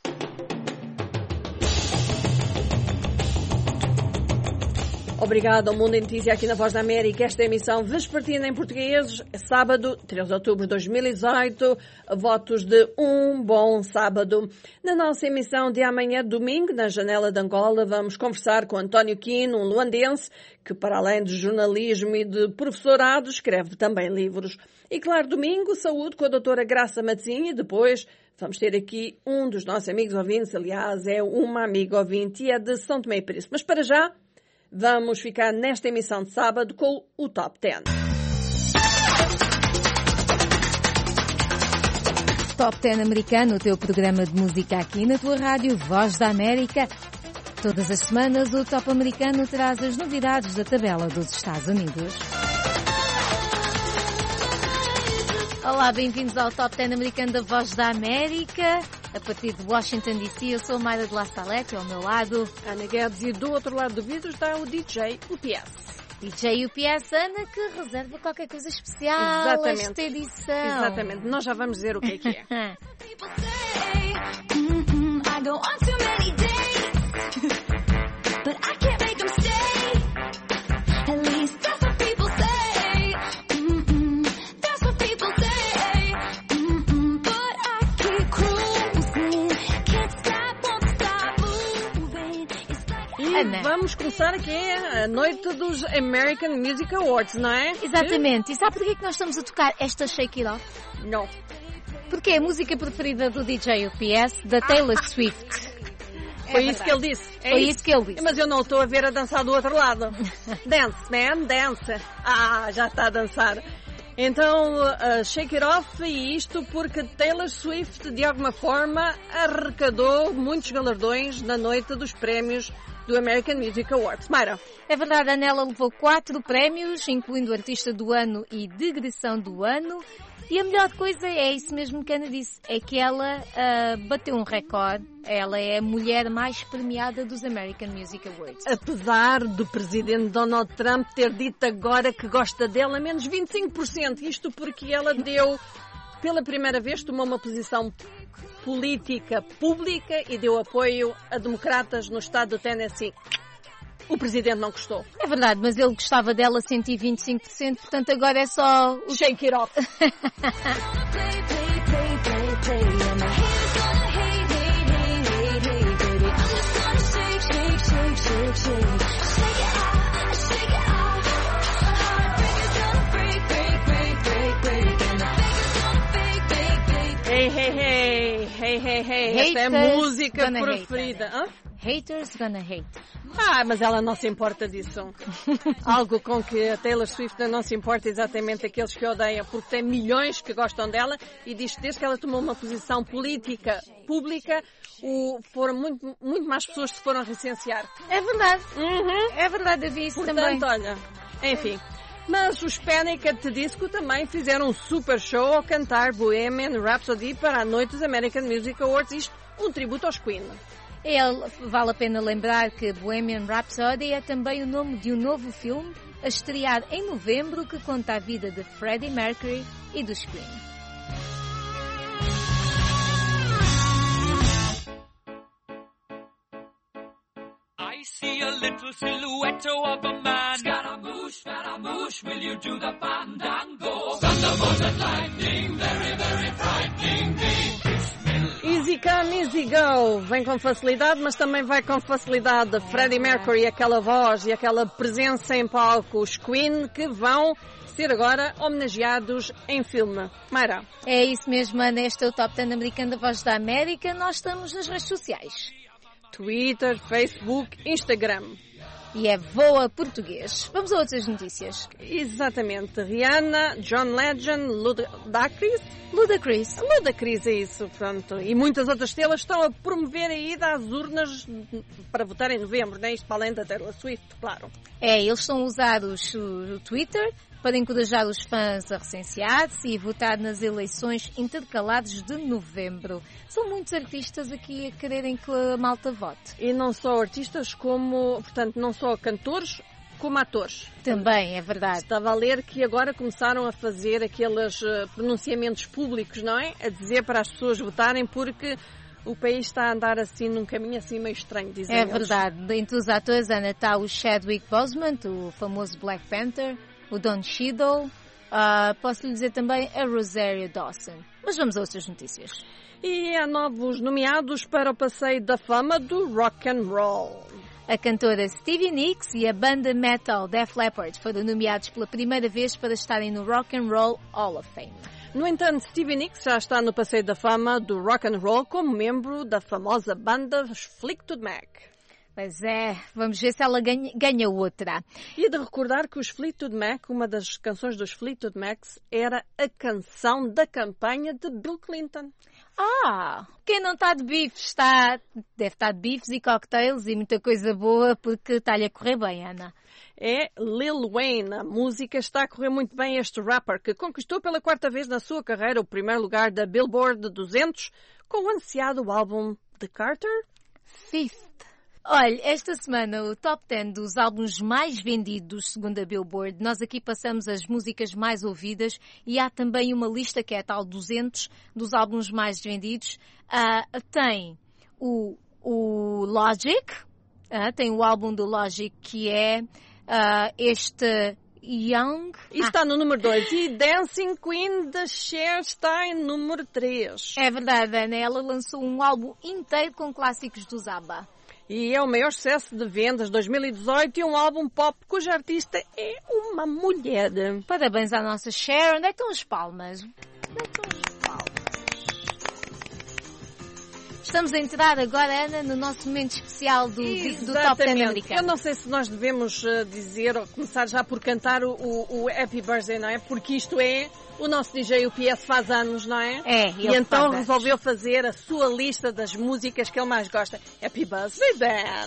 Obrigado ao Mundo em Notícia aqui na Voz da América. Esta emissão vespertina em português, sábado, três de outubro de dois mil e dezoito. Votos de um bom sábado. Na nossa emissão de amanhã, domingo, na Janela de Angola, vamos conversar com António Quino, um luandense, que para além de jornalismo e de professorado, escreve também livros. E claro, domingo, saúde com a doutora Graça Matezinha e depois vamos ter aqui um dos nossos amigos ouvintes, aliás, é uma amiga ouvinte e é de São Tomé e Príncipe. Mas para já, vamos ficar nesta emissão de sábado com o Top dez. Top dez americano, o teu programa de música aqui na tua rádio Voz da América. Todas as semanas o Top americano traz as novidades da tabela dos Estados Unidos. Olá, bem-vindos ao Top dez americano da Voz da América. A partir de Washington, D C, eu sou a Mayra de La Salete, ao meu lado Ana Guedes, e do outro lado do vidro está o D J U P S. D J U P S, Ana, que reserva qualquer coisa especial Exatamente. Esta edição. Exatamente, nós já vamos dizer o que é que é. Ana. Vamos começar aqui a noite dos American Music Awards, não é? Exatamente. E sabe porquê que nós estamos a tocar esta Shake It Off? Não. Porque é a música preferida do D J U P S, da Taylor ah. Swift. Foi é isso que ele disse. É Foi isso? isso que ele disse. Mas eu não estou a ver a dançar do outro lado. Dance, man, dance. Ah, já está a dançar. Então, uh, Shake It Off, e isto porque Taylor Swift, de alguma forma, arrecadou muitos galardões na noite dos prémios do American Music Awards. Mayra. É verdade, a Anela levou quatro prémios, incluindo o Artista do Ano e Digressão do Ano. E a melhor coisa é isso mesmo que a Ana disse, é que ela uh, bateu um recorde. Ela é a mulher mais premiada dos American Music Awards. Apesar do presidente Donald Trump ter dito agora que gosta dela menos vinte e cinco por cento. Isto porque ela deu, pela primeira vez, tomou uma posição política pública e deu apoio a democratas no estado do Tennessee. O presidente não gostou. É verdade, mas ele gostava dela cento e vinte e cinco por cento, portanto agora é só o Shake It Off. Hey, hey, hey, hey, hey, hey. Esta é a música preferida. Hã? Haters gonna hate. Ah, mas ela não se importa disso. Algo com que a Taylor Swift não se importa exatamente aqueles que odeiam, porque tem milhões que gostam dela e diz que desde que ela tomou uma posição política pública, o, foram muito, muito mais pessoas que se foram recensear. É verdade. Uhum. É verdade, eu vi isso Portanto, também. olha, enfim. Mas os Panic! At the Disco também fizeram um super show ao cantar Bohemian Rhapsody para a noite dos American Music Awards, isto um tributo aos Queen. É, vale a pena lembrar que Bohemian Rhapsody é também o nome de um novo filme a estrear em novembro que conta a vida de Freddie Mercury e dos Queen. I see a little silhouette of a man. Scaramouche, Scaramouche, will you do the fandango? Thunderbolt and lightning, very, very frightening me. Easy come, easy go. Vem com facilidade, mas também vai com facilidade. Freddie Mercury, aquela voz e aquela presença em palco. Os Queen que vão ser agora homenageados em filme. Mayra. É isso mesmo, Ana. Este é o Top dez americano da Voz da América. Nós estamos nas redes sociais. Twitter, Facebook, Instagram. E é voa português. Vamos a outras notícias. Exatamente. Rihanna, John Legend, Ludacris. Ludacris. Ludacris, é isso, pronto. E muitas outras estrelas estão a promover a ida às urnas para votar em novembro, né? Isto para além da Taylor Swift, claro. É, eles estão a usar os, o Twitter para encorajar os fãs a recensear-se e votar nas eleições intercaladas de novembro. São muitos artistas aqui a quererem que a malta vote. E não só artistas como, portanto, não só cantores, como atores. Também, é verdade. Estava a ler que agora começaram a fazer aqueles pronunciamentos públicos, não é? A dizer para as pessoas votarem porque o país está a andar assim num caminho assim meio estranho, dizem É eles. verdade. Entre os atores, Ana, está o Chadwick Boseman, o famoso Black Panther, o Don Cheadle, uh, posso-lhe dizer também a Rosario Dawson. Mas vamos a outras notícias. E há novos nomeados para o Passeio da Fama do Rock and Roll. A cantora Stevie Nicks e a banda metal Def Leppard foram nomeados pela primeira vez para estarem no Rock and Roll Hall of Fame. No entanto, Stevie Nicks já está no Passeio da Fama do Rock and Roll como membro da famosa banda Fleetwood Mac. Pois é, vamos ver se ela ganha, ganha outra. E de recordar que os Fleetwood Mac, uma das canções dos Fleetwood Macs, era a canção da campanha de Bill Clinton. Ah, quem não está de bifes está, deve estar de bifes e cocktails e muita coisa boa porque está-lhe a correr bem, Ana. É Lil Wayne. A música está a correr muito bem este rapper que conquistou pela quarta vez na sua carreira o primeiro lugar da Billboard duzentos com o ansiado álbum The Carter Fifth. Olha, esta semana o top dez dos álbuns mais vendidos segundo a Billboard, nós aqui passamos as músicas mais ouvidas e há também uma lista que é a tal duzentos dos álbuns mais vendidos. Uh, tem o, o Logic, uh, tem o álbum do Logic que é uh, este Young. E está ah. no número dois. E Dancing Queen da Cher está em número três. É verdade, Ana. Ela lançou um álbum inteiro com clássicos do ABBA. E é o maior sucesso de vendas de dois mil e dezoito e um álbum pop cuja artista é uma mulher. Parabéns à nossa Cher. Onde é que estão as palmas? Onde é que estão as palmas? Estamos a entrar agora, Ana, no nosso momento especial do, do Top dez americano. Eu não sei se nós devemos dizer ou começar já por cantar o, o, o Happy Birthday, não é? Porque isto é... O nosso D J U P S faz anos, não é? É, e então resolveu fazer a sua lista das músicas que ele mais gosta. Happy Birthday, Ben!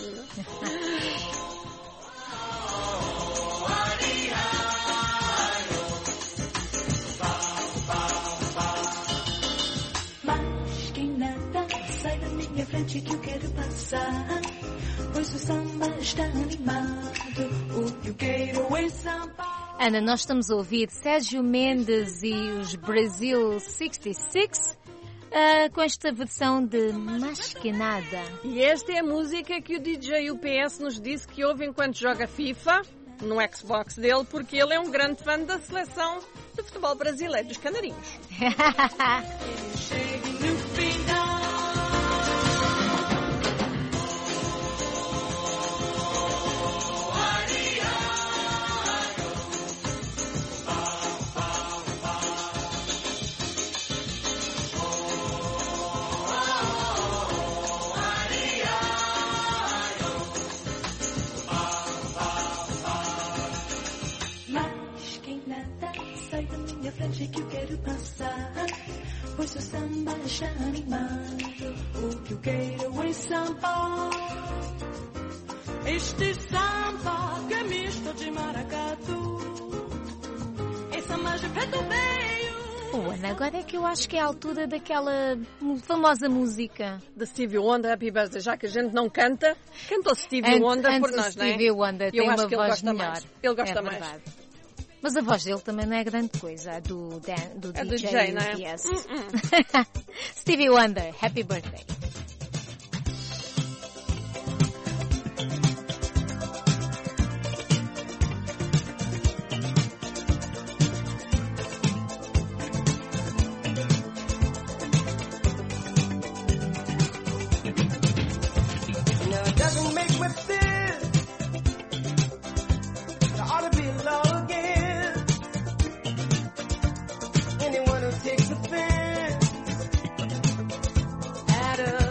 Mas quem nada sai da minha frente que eu quero passar, pois o samba está animado, o que eu quero é samba. Ana, nós estamos a ouvir Sérgio Mendes e os Brasil sessenta e seis uh, com esta versão de Masquinada. E esta é a música que o D J U P S nos disse que ouve enquanto joga FIFA no Xbox dele, porque ele é um grande fã da seleção de futebol brasileiro dos Canarinhos. Que eu quero passar, pois o samba está animado, o que eu quero é samba. Este samba que é misto de maracatu, é samba de preto veio. Oh, Ana, agora é que eu acho que é a altura daquela famosa música de Stevie Wonder, Happy Birthday, já que a gente não canta, canta o Stevie Wonder por nós, não é? Stevie Wonder tem uma voz melhor. Mais. Ele gosta é mais. Verdade. Mas a voz dele também não é grande coisa, a do, Dan, do é D J, D J, não é? Yes. Uh -uh. Stevie Wonder, Happy Birthday. At a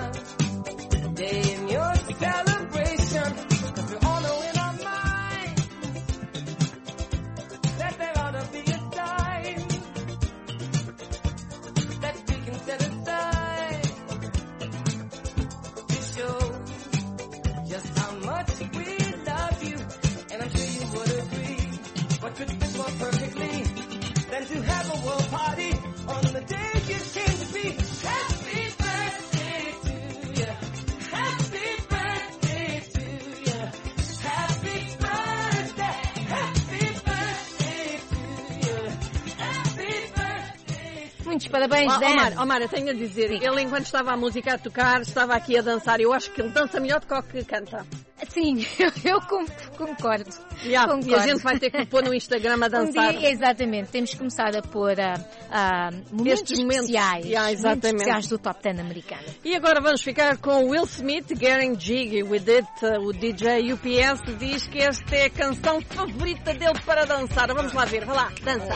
dance more perfectly than to have a world party on the day you came to be. Happy birthday to you. Happy birthday to you. Happy birthday. Happy birthday to you. Happy birthday. Muitos parabéns, oh, Dan. Omar, Omar, eu tenho a dizer, Sim. ele enquanto estava a música a tocar, estava aqui a dançar. Eu acho que ele dança melhor do que o que canta. Sim, eu, eu concordo. Yeah, concordo. E a gente vai ter que pôr no Instagram a dançar. Um dia, exatamente, temos que começar a pôr uh, uh, momentos Estes momentos especiais, yeah, momentos especiais do Top dez americano. E agora vamos ficar com Will Smith, Getting Jiggy With It. O D J U P S diz que esta é a canção favorita dele para dançar. Vamos lá ver, vai lá, dança.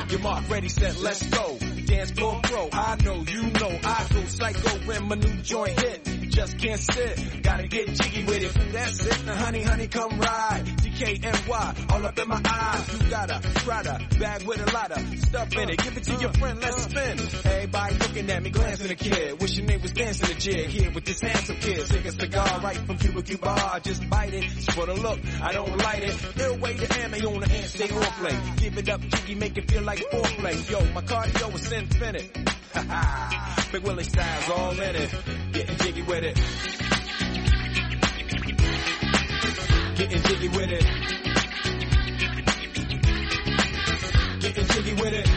Dance floor pro, I know, you know, I go psycho when my new joint hit. Just can't sit, gotta get jiggy with it. That's it, now honey, honey, come ride. D K N Y, all up in my eyes. You got a Prada bag with a lot of stuff in it. Give it to your friend, let's spin. Everybody looking at me, glancing a kid. Wish your name was dancing a jig here with this handsome kid. Take a cigar right from Cuba Cuba. I just bite it, it's for the look, I don't light it. Ill way to ammo on the hand, stay on play. Give it up, jiggy, make it feel like foreplay. Yo, my cardio is infinite. Big Willie style's all in it. Getting jiggy with it. Getting jiggy with it. Getting jiggy with it.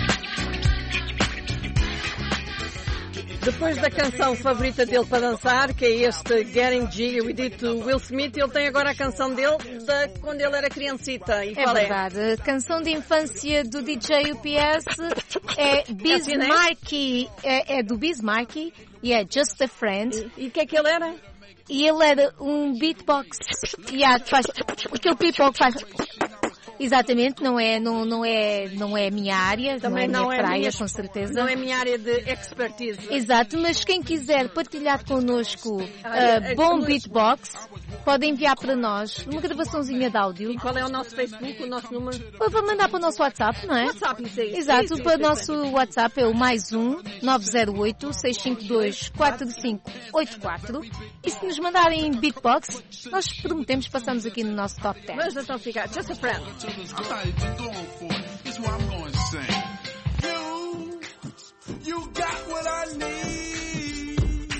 Depois da canção favorita dele para dançar, que é este Getting Jiggy With It, do Will Smith, ele tem agora a canção dele de quando ele era criancita. E é qual verdade. É? A canção de infância do D J U P S é Bismarcky, é, é do Bismarcky e é Just a Friend. E o que é que ele era? E ele era um beatbox. Yeah, que faz, aquele beatbox faz... Exatamente, não é, não, não é, não é a minha área, também não é a minha não praia, é minha, com certeza. Não é a minha área de expertise. Exato, mas quem quiser partilhar connosco uh, bom beatbox, pode enviar para nós uma gravaçãozinha de áudio. E qual é o nosso Facebook, o nosso número? Para mandar para o nosso WhatsApp, não é? WhatsApp, isso é isso. Exato, isso, para o isso, nosso isso. WhatsApp é o mais um nove zero oito, seis cinco dois, quatro cinco oito quatro. E se nos mandarem beatbox, nós prometemos passamos aqui no nosso Top dez. Vamos então ficar, Just a Friend. Going for it. Here's what I'm going to say. You, you got what I need.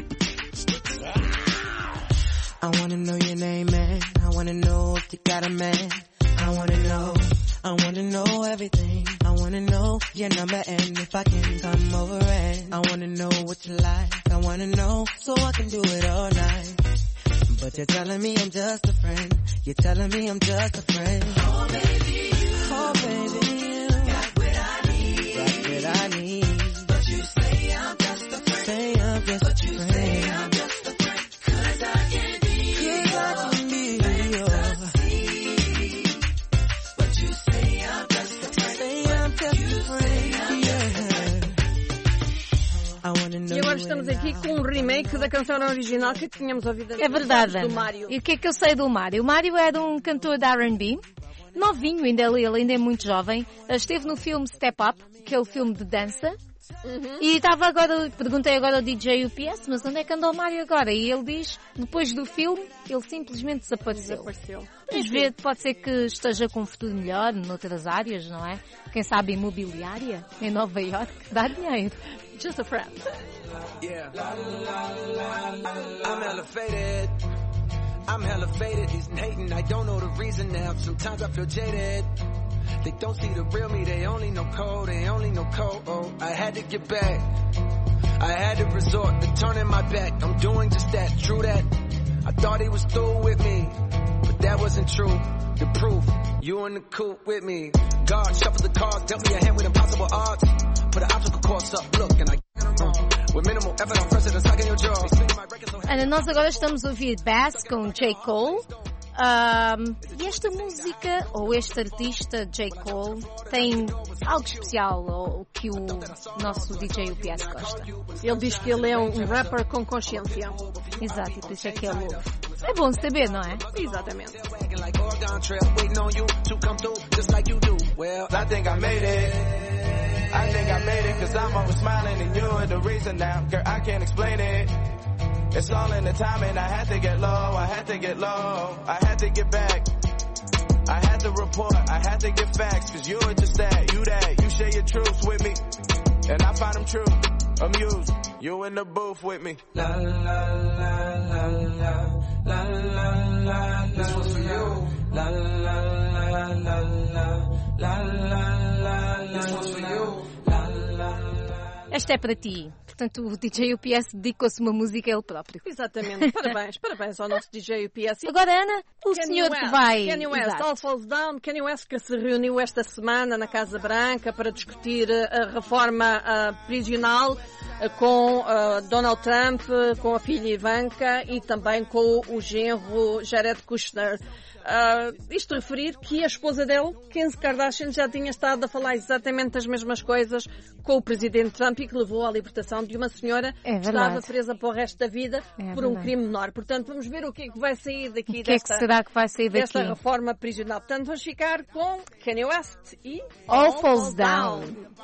I wanna know your name, man. I wanna know if you got a man. I wanna know, I wanna know everything. I wanna know your number and if I can come over and I wanna know what you like. I wanna know so I can do it all night. But you're telling me I'm just a friend. You're telling me I'm just a friend. Oh baby, oh baby, you got what I need. Got what I need. But you say I'm just a friend. Say I'm just but a you friend. Say I'm just a friend. Cause I can be. Cause I can be. Ecstasy. But you say I'm just a friend. Say I'm just a friend. Yeah. I wanna know. E agora estamos aqui com um remake da canção original que tínhamos ouvido antes. É verdade. Do Mário. E o que é que eu sei do Mário? O Mário era um cantor de R and B, novinho, ainda ele, ele ainda é muito jovem. Esteve no filme Step Up, que é o filme de dança. Uhum. E estava agora, perguntei agora ao D J U P S, mas onde é que andou o Mário agora? E ele diz, depois do filme, ele simplesmente desapareceu. Desapareceu. Vamos ver, pode ser que esteja com um futuro melhor noutras áreas, não é? Quem sabe imobiliária, em Nova York, dá dinheiro. Just a friend. Yeah. I'm elevated. I'm hella faded. He's hating. I don't know the reason now. Sometimes I feel jaded. They don't see the real me. They only know cold. They only know cold. Oh, I had to get back. I had to resort to turning my back. I'm doing just that. True that. I thought he was through with me, but that wasn't true. The proof, you in the coop with me. God shuffled the cards, dealt me a hand with impossible odds. Put an obstacle course up, look, and I uh, with minimal effort, I'm pressing the sock in your jaw. Ana, nós agora estamos a ouvir Bass com J. Cole. Um, e esta música, ou este artista, J. Cole, tem algo especial ou, que o nosso D J U P S gosta. Ele diz que ele é um rapper com consciência. Exato, e por isso é que ele ouve. É bom saber, não é? Exatamente. Well, I think I made it. I think I made it, cause I'm always smiling and you're the reason now. Girl, I can't explain it. It's all in the timing. I had to get low, I had to get low, I had to get back. I had to report, I had to get facts, cause you're just that, you that, you share your truths with me, and I find them true, amused, you in the booth with me. La la la la la, la la la, this one's for you. La la la la la la, la la la, this one's for you. La la la. Esta é para ti. Portanto, o D J U P S dedicou-se uma música a ele próprio. Exatamente. Parabéns, parabéns ao nosso D J U P S. Agora, Ana, o Kanye senhor West, que vai... Kanye West, Exato. All Falls Down. Kanye West que se reuniu esta semana na Casa Branca para discutir a reforma uh, prisional uh, com uh, Donald Trump, uh, com a filha Ivanka e também com o genro Jared Kushner. Uh, isto referir que a esposa dele, Kim Kardashian, já tinha estado a falar exatamente as mesmas coisas com o presidente Trump e que levou à libertação de uma senhora é que estava presa para o resto da vida é por um verdade. crime menor. Portanto, vamos ver o que é que vai sair daqui o que desta, é que será que vai sair daqui? desta reforma prisional. Portanto, vamos ficar com Kanye West e All, All Falls Down.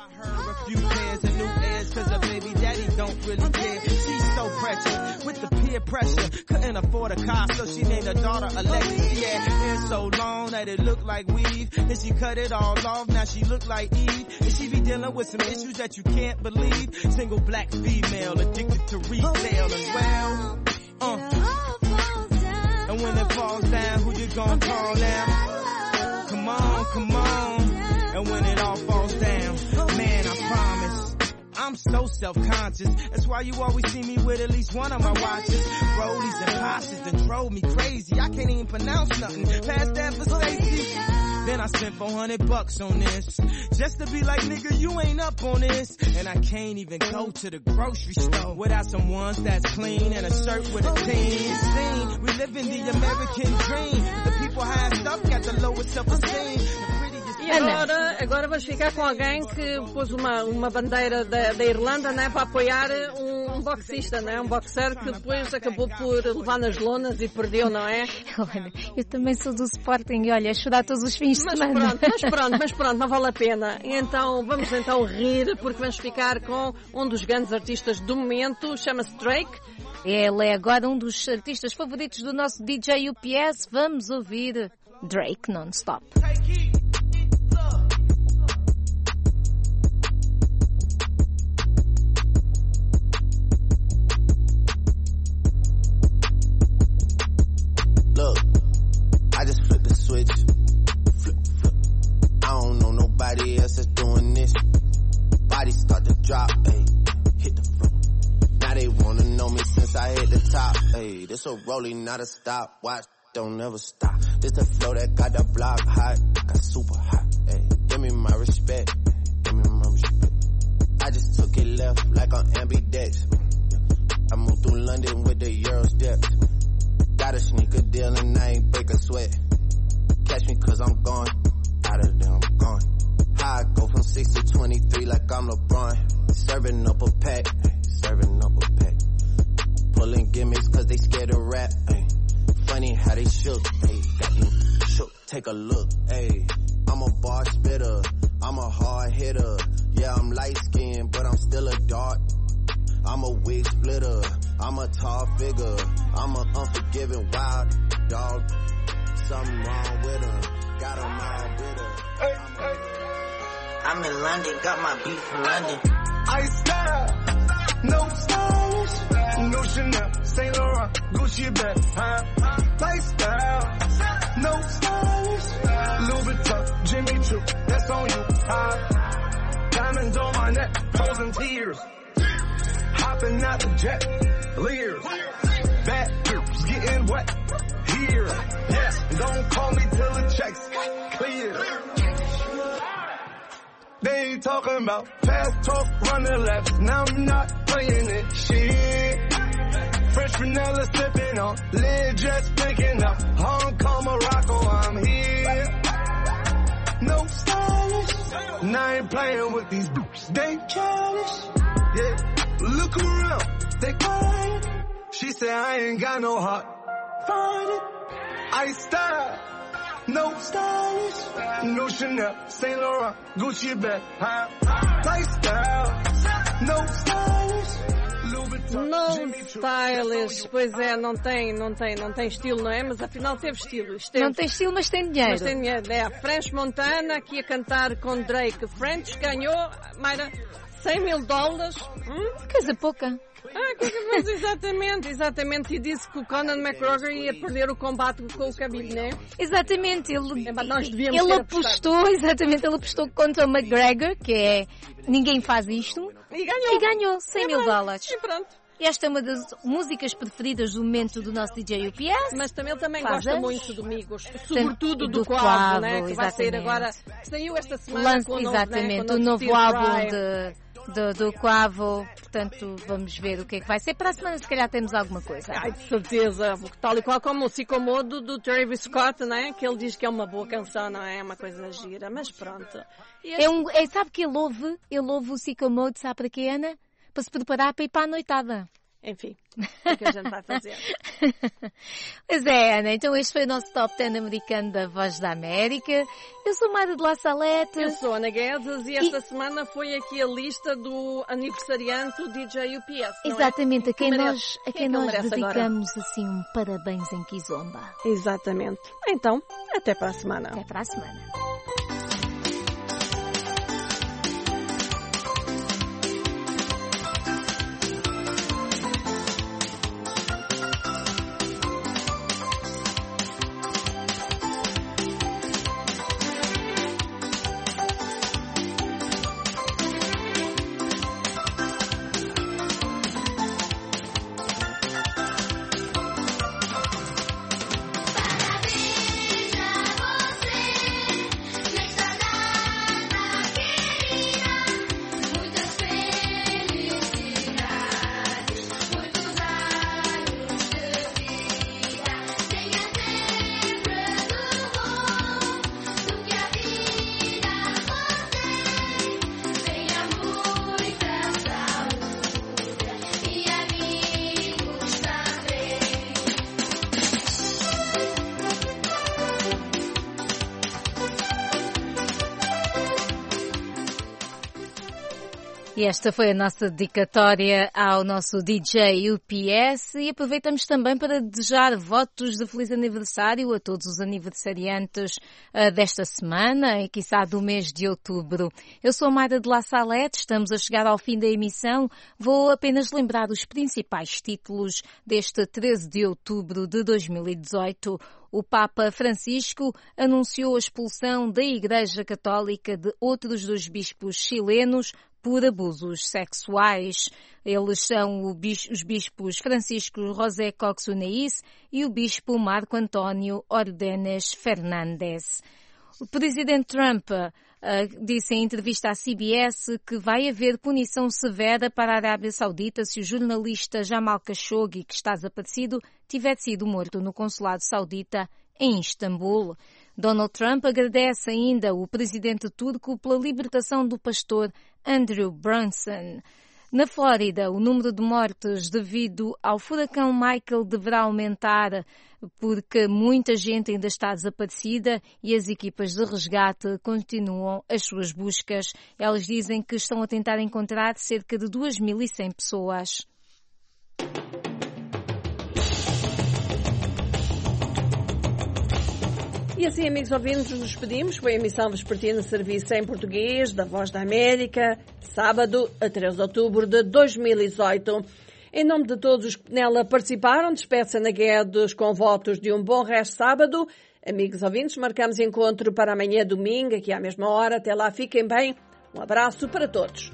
With the peer pressure, couldn't afford a car, so she named her daughter Alexis. Yeah, hair so long that it looked like weave. Then she cut it all off, now she look like Eve. And she be dealing with some issues that you can't believe. Single black female, addicted to retail as well. Uh. And when it falls down, who you gonna call now? Come on, come on. And when it all falls down, man, I promise I'm so self-conscious. That's why you always see me with at least one of my watches. Rollies and Porsches that drove me crazy. I can't even pronounce nothing past that for Stacey. Then I spent four hundred bucks on this, just to be like, nigga, you ain't up on this. And I can't even go to the grocery store without some ones that's clean and a shirt with a team. See, we live in the American dream. The people high stuff got the lowest self-esteem. E agora, agora vamos ficar com alguém que pôs uma, uma bandeira da, da Irlanda, né, para apoiar um, um boxista, né, um boxer que depois acabou por levar nas lonas e perdeu, não é? Olha, eu também sou do Sporting e olha, chorar todos os fins de mas semana. Pronto, mas pronto, mas pronto, não vale a pena. Então vamos então rir, porque vamos ficar com um dos grandes artistas do momento, chama-se Drake. Ele é agora um dos artistas favoritos do nosso D J U P S. Vamos ouvir Drake non-stop. Look, I just flipped the switch. Flip, flip. I don't know nobody else that's doing this. Body start to drop, ayy. Hit the floor. Now they wanna know me since I hit the top, ayy. This a rolling, not a stop. Watch, don't never stop. This the flow that got the block hot. Got super hot, ayy. Give me my respect. Give me my respect. I just took it left like on ambidex. I moved through London with the Euro steps. Got a sneaker deal and I ain't break a sweat. Catch me cause I'm gone. Out of there, I'm gone. How I go from six to twenty-three like I'm LeBron. Serving up a pack. Serving up a pack. Pulling gimmicks cause they scared of rap. Ay. Funny how they shook. Ay. Got me shook. Take a look. Ay. I'm a bar spitter. I'm a hard hitter. Yeah, I'm light skinned but I'm still a dart. I'm a wig splitter, I'm a tall figure, I'm an unforgiving wild dog. Something wrong with her, got them all bitter. Hey, hey. I'm in London, got my beat from London. I style, no stylish, no Chanel, Saint Laurent, Gucci bag, huh? Lifestyle, no stylish, Louis Vuitton, Jimmy Choo, that's on you, huh? Diamonds on my neck, frozen tears. Hopping out the jet, leers, bad girls getting wet, here, yes, don't call me till the check's clear. They ain't talking about fast talk, running laps, now I'm not playing it, shit. French vanilla sipping on, lid just picking up, Hong Kong, Morocco, I'm here. No stylish, and I ain't playing with these boots, they childish, yeah. Look around, they quiet. She said I ain't got no heart. Find it. I style, no stylish, no Chanel, Saint Laurent, Gucci bag, huh? Lifestyle, no stylish, Louis Vuitton. No stylish, pois é, não tem, não tem, não tem estilo, não é? Mas afinal teve estilo. Esteve. Não tem estilo, mas tem dinheiro. Mas tem dinheiro, é. French Montana, aqui a cantar com Drake. French ganhou, Mayra, cem mil dólares. Hum? Coisa pouca. Ah, que mas exatamente, exatamente. E disse que o Conor McGregor ia perder o combate com o Khabib, não é? Exatamente. Ele, é, nós devíamos ele apostou, exatamente, ele apostou contra o McGregor, que é, ninguém faz isto. E ganhou. E ganhou cem mil dólares. E pronto. Esta é uma das músicas preferidas do momento do nosso D J U P S. Mas também ele também Faz gosta anos. muito de Amigos. Sobretudo do, do Quavo, Quavo, né? Que exatamente. vai sair agora. Saiu esta semana Lance, com o novo, exatamente, né? Com o novo Steel álbum Fry. de... Do, do Quavo, portanto, vamos ver o que é que vai ser. Para a semana, se calhar, temos alguma coisa. Ai, de certeza. Tal e qual como o Sycamore do Travis Scott, né? Que ele diz que é uma boa canção, não é? É uma coisa gira, mas pronto. Este... É um, é, sabe que ele ouve, ele ouve o Sycamore, sabe para quê, Ana? Para se preparar para ir para a noitada. Enfim, o que a gente vai fazer? Pois é, Ana, então este foi o nosso Top dez americano da Voz da América. Eu sou Mara de La Salete. Eu sou Ana Guedes e esta e... semana foi aqui a lista do aniversariante do D J U P S. Exatamente, é? a quem que nós, a quem quem nós que dedicamos agora? assim um parabéns em Kizomba. Exatamente. Então, até para a semana. Até para a semana. E esta foi a nossa dedicatória ao nosso D J U P S e aproveitamos também para desejar votos de feliz aniversário a todos os aniversariantes uh, desta semana e quiçá do mês de outubro. Eu sou a Mayra de La Salete, estamos a chegar ao fim da emissão. Vou apenas lembrar os principais títulos deste treze de outubro de dois mil e dezoito. O Papa Francisco anunciou a expulsão da Igreja Católica de outros dos bispos chilenos por abusos sexuais. Eles são os bispos Francisco José Cox Unaís e o bispo Marco António Ordenes Fernandes. O presidente Trump uh, disse em entrevista à C B S que vai haver punição severa para a Arábia Saudita se o jornalista Jamal Khashoggi, que está desaparecido, tiver sido morto no consulado saudita em Istambul. Donald Trump agradece ainda o presidente turco pela libertação do pastor Andrew Brunson. Na Flórida, o número de mortes devido ao furacão Michael deverá aumentar porque muita gente ainda está desaparecida e as equipas de resgate continuam as suas buscas. Elas dizem que estão a tentar encontrar cerca de duas mil e cem pessoas. E assim, amigos ouvintes, nos despedimos. Foi a emissão vespertina de serviço em português da Voz da América, sábado, a treze de outubro de dois mil e dezoito. Em nome de todos os que nela participaram, despeça Ana Guedes com votos de um bom resto de sábado. Amigos ouvintes, marcamos encontro para amanhã, domingo, aqui à mesma hora. Até lá, fiquem bem. Um abraço para todos.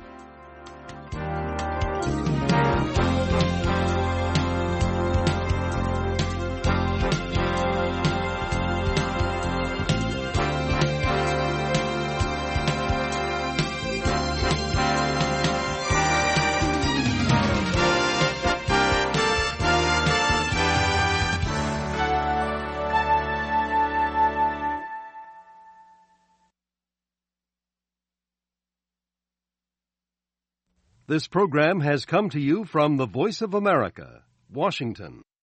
This program has come to you from the Voice of America, Washington.